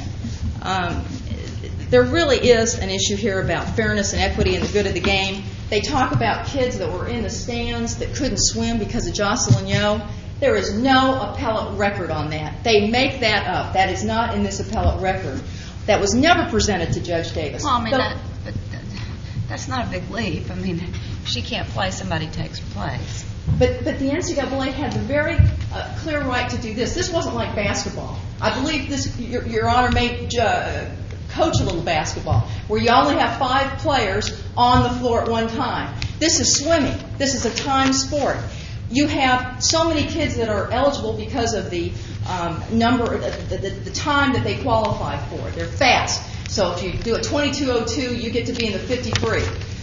Um, there really is an issue here about fairness and equity and the good of the game. They talk about kids that were in the stands that couldn't swim because of Jocelyn Yo. There is no appellate record on that. They make that up. That is not in this appellate record. That was never presented to Judge Davis. Well, I mean, but, that, but that's not a big leap. I mean, if she can't play, somebody takes her place. But, but the N C double A had the very uh, clear right to do this. This wasn't like basketball. I believe this. Your, Your Honor may uh, coach a little basketball where you only have five players on the floor at one time. This is swimming. This is a time sport. You have so many kids that are eligible because of the um, number, the, the, the time that they qualify for. They're fast. So if you do a twenty-two oh two, you get to be in the fifty-three.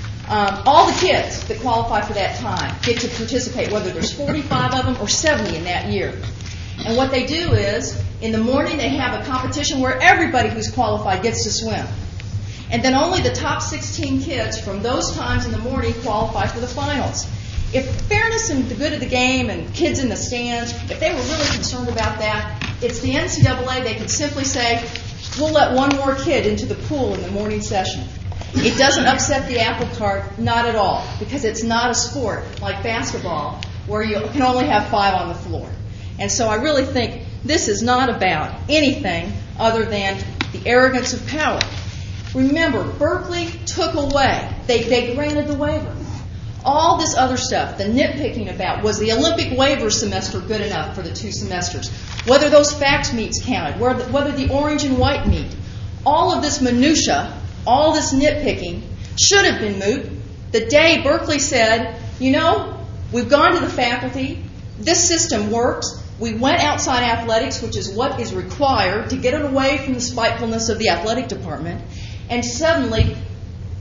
Um, all the kids that qualify for that time get to participate, whether there's forty-five of them or seventy in that year. And what they do is, in the morning they have a competition where everybody who's qualified gets to swim. And then only the top sixteen kids from those times in the morning qualify for the finals. If fairness and the good of the game and kids in the stands, if they were really concerned about that, it's the N C double A. They could simply say, we'll let one more kid into the pool in the morning session. It doesn't upset the apple cart, not at all, because it's not a sport like basketball where you can only have five on the floor. And so I really think this is not about anything other than the arrogance of power. Remember, Berkeley took away, they, they granted the waiver. All this other stuff, the nitpicking about, was the Olympic waiver semester good enough for the two semesters? Whether those fact meets counted, whether, whether the orange and white meet. All of this minutia, all this nitpicking should have been moot the day Berkeley said, you know, we've gone to the faculty, this system works, we went outside athletics, which is what is required to get it away from the spitefulness of the athletic department, and suddenly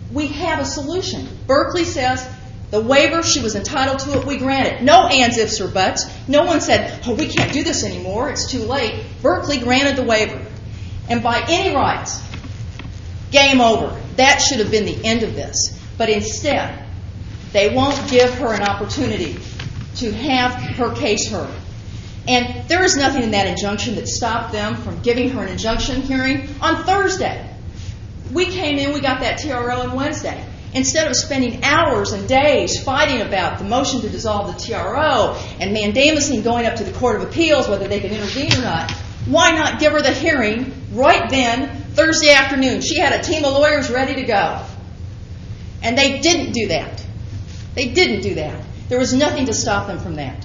we have a solution. Berkeley says the waiver, she was entitled to it, we grant it. No ands, ifs, or buts. No one said, oh, we can't do this anymore, it's too late. Berkeley granted the waiver. And by any rights, game over. That should have been the end of this. But instead, they won't give her an opportunity to have her case heard. And there is nothing in that injunction that stopped them from giving her an injunction hearing on Thursday. We came in, we got that T R O on Wednesday. Instead of spending hours and days fighting about the motion to dissolve the T R O and mandamusing going up to the Court of Appeals whether they can intervene or not, why not give her the hearing right then, Thursday afternoon? She had a team of lawyers ready to go. And they didn't do that. They didn't do that. There was nothing to stop them from that.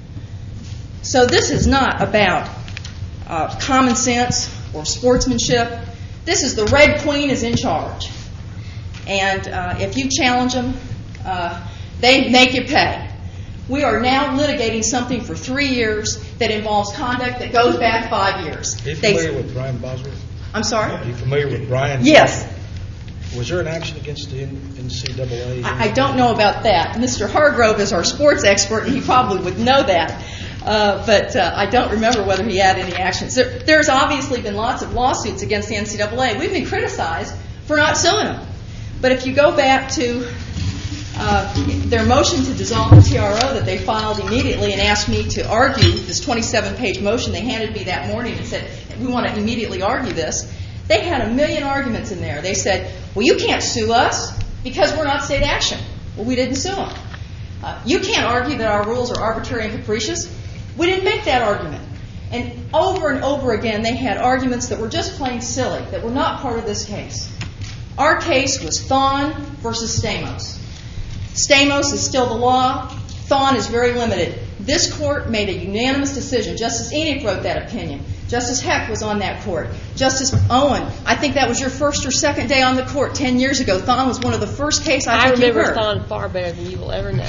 So this is not about uh, common sense or sportsmanship. This is the Red Queen is in charge. And uh, if you challenge them, uh, they make you pay. We are now litigating something for three years that involves conduct that goes back five years. Are you They- familiar with Brian Bosworth? I'm sorry? Are you familiar with Brian? Yes. Was there an action against the N C double A? I, I don't know about that. Mister Hargrove is our sports expert, and he probably would know that. Uh, but uh, I don't remember whether he had any actions. There, there's obviously been lots of lawsuits against the N C double A. We've been criticized for not suing them. But if you go back to uh, their motion to dissolve the T R O that they filed immediately and asked me to argue, this twenty-seven page motion they handed me that morning and said, we want to immediately argue this, they had a million arguments in there. They said, well, you can't sue us because we're not state action. Well, we didn't sue them. Uh, you can't argue that our rules are arbitrary and capricious. We didn't make that argument. And over and over again, they had arguments that were just plain silly, that were not part of this case. Our case was Thon versus Stamos. Stamos is still the law. Thon is very limited. This court made a unanimous decision. Justice Enoch wrote that opinion. Justice Heck was on that court. Justice Owen, I think that was your first or second day on the court ten years ago. Thon was one of the first cases I, I think you remember heard. Thon far better than you will ever know. And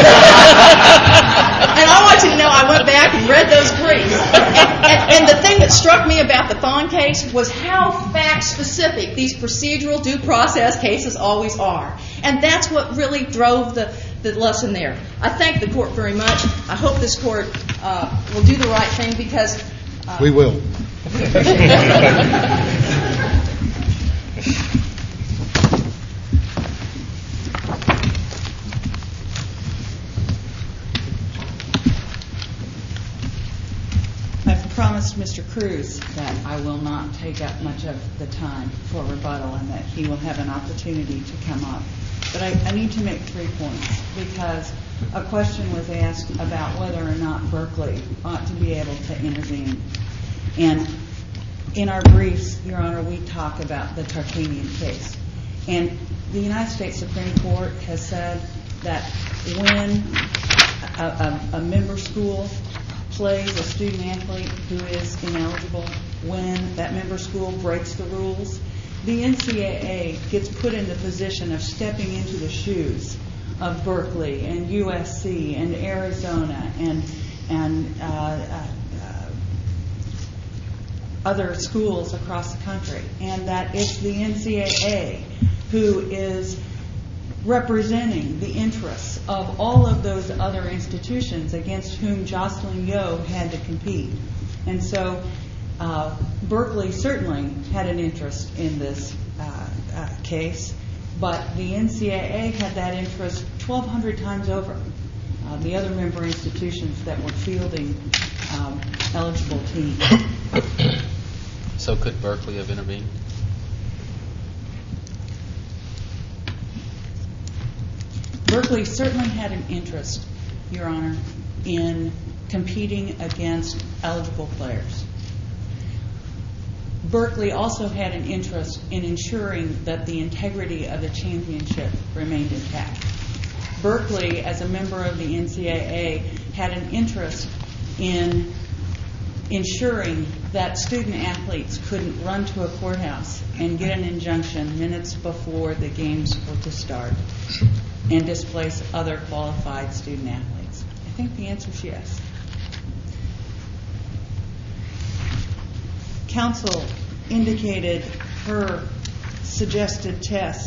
I want you to know I went back and read those briefs. And, and, and the thing that struck me about the Thon case was how fact-specific these procedural due process cases always are. And that's what really drove the, the lesson there. I thank the court very much. I hope this court uh, will do the right thing because... Uh, We will. I've promised Mister Cruz that I will not take up much of the time for rebuttal and that he will have an opportunity to come up. But I, I need to make three points because a question was asked about whether or not Berkeley ought to be able to intervene. And in our briefs, Your Honor, we talk about the Tarkanian case. And the United States Supreme Court has said that when a, a, a member school plays a student athlete who is ineligible, when that member school breaks the rules, the N C double A gets put in the position of stepping into the shoes of Berkeley and U S C and Arizona and and uh, uh, other schools across the country, and that it's the N C double A who is representing the interests of all of those other institutions against whom Jocelyn Yeo had to compete. And so uh, Berkeley certainly had an interest in this uh, uh, case, but the N C double A had that interest twelve hundred times over. Uh, the other member institutions that were fielding um, eligible teams. So could Berkeley have intervened? Berkeley certainly had an interest, Your Honor, in competing against eligible players. Berkeley also had an interest in ensuring that the integrity of the championship remained intact. Berkeley, as a member of the N C double A, had an interest in ensuring that student athletes couldn't run to a courthouse and get an injunction minutes before the games were to start and displace other qualified student athletes. I think the answer is yes. Counsel indicated her suggested tests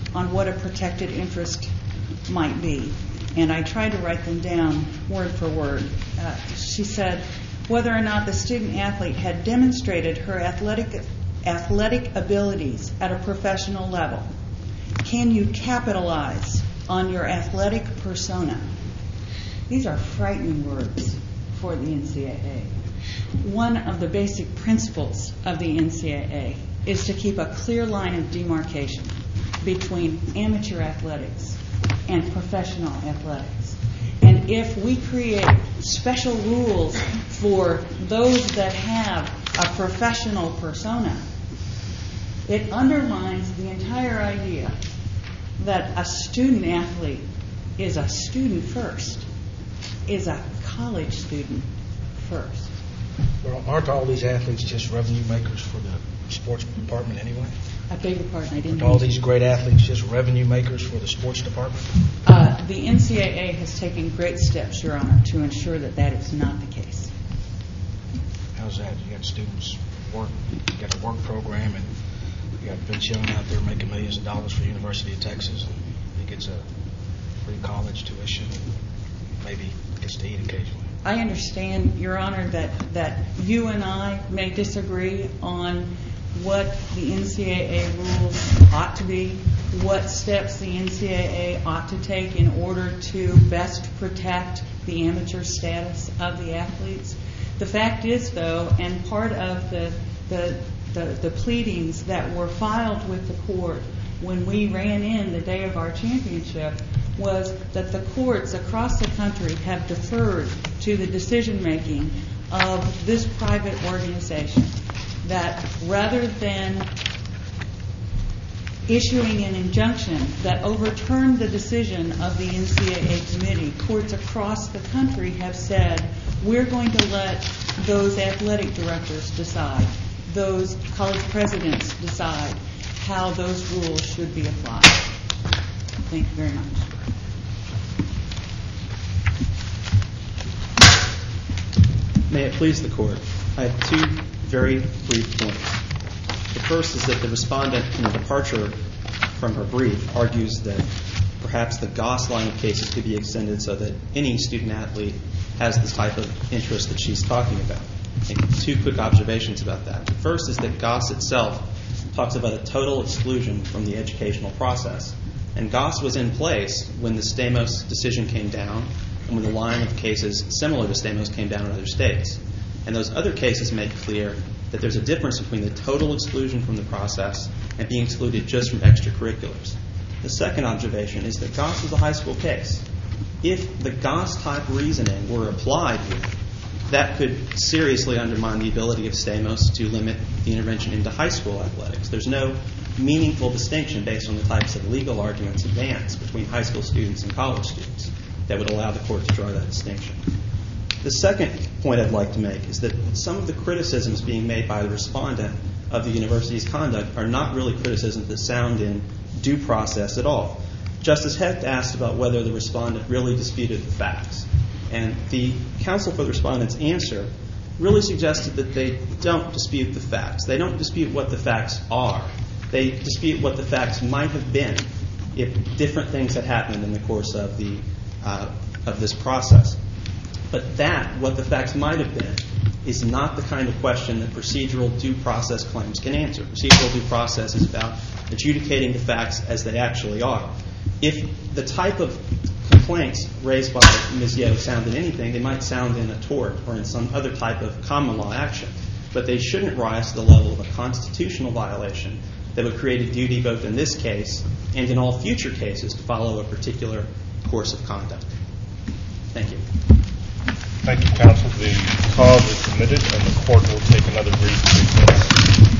on what a protected interest might be. And I tried to write them down word for word. Uh, she said, whether or not the student athlete had demonstrated her athletic athletic abilities at a professional level. Can you capitalize on your athletic persona? These are frightening words for the N C double A. One of the basic principles of the N C double A is to keep a clear line of demarcation between amateur athletics and professional athletics. And if we create special rules for those that have a professional persona, it undermines the entire idea that a student athlete is a student first, is a college student first. Well, aren't all these athletes just revenue makers for the sports department anyway? I beg your pardon, I didn't Aren't all mention- these great athletes just revenue makers for the sports department? Uh, the N C double A has taken great steps, Your Honor, to ensure that that is not the case. How's that? You got students work, you got a work program, and you got Vince Young out there making millions of dollars for the University of Texas, and he gets a free college tuition, and maybe gets to eat occasionally. I understand, Your Honor, that, that you and I may disagree on what the N C double A rules ought to be, what steps the N C double A ought to take in order to best protect the amateur status of the athletes. The fact is, though, and part of the the, the, the pleadings that were filed with the court when we ran in the day of our championship was that the courts across the country have deferred to the decision-making of this private organization, that rather than issuing an injunction that overturned the decision of the N C double A committee, courts across the country have said, we're going to let those athletic directors decide, those college presidents decide how those rules should be applied. Thank you very much. May it please the Court, I have two very brief points. The first is that the respondent, in a departure from her brief, argues that perhaps the Goss line of cases could be extended so that any student athlete has the type of interest that she's talking about. I think two quick observations about that. The first is that Goss itself talks about a total exclusion from the educational process. And Goss was in place when the Stamos decision came down and when the line of cases similar to Stamos came down in other states. And those other cases make clear that there's a difference between the total exclusion from the process and being excluded just from extracurriculars. The second observation is that Goss was a high school case. If the Goss-type reasoning were applied here, that could seriously undermine the ability of Stamos to limit the intervention into high school athletics. There's no meaningful distinction based on the types of legal arguments advanced between high school students and college students that would allow the court to draw that distinction. The second point I'd like to make is that some of the criticisms being made by the respondent of the university's conduct are not really criticisms that sound in due process at all. Justice Hecht asked about whether the respondent really disputed the facts. And the counsel for the respondent's answer really suggested that they don't dispute the facts. They don't dispute what the facts are. They dispute what the facts might have been if different things had happened in the course of the uh, of this process. But that, what the facts might have been, is not the kind of question that procedural due process claims can answer. Procedural due process is about adjudicating the facts as they actually are. If the type of complaints raised by Miz Yeo sounded anything, they might sound in a tort or in some other type of common law action. But they shouldn't rise to the level of a constitutional violation that would create a duty both in this case and in all future cases to follow a particular course of conduct. Thank you. Thank you, counsel. The cause is submitted, and the court will take another brief recess.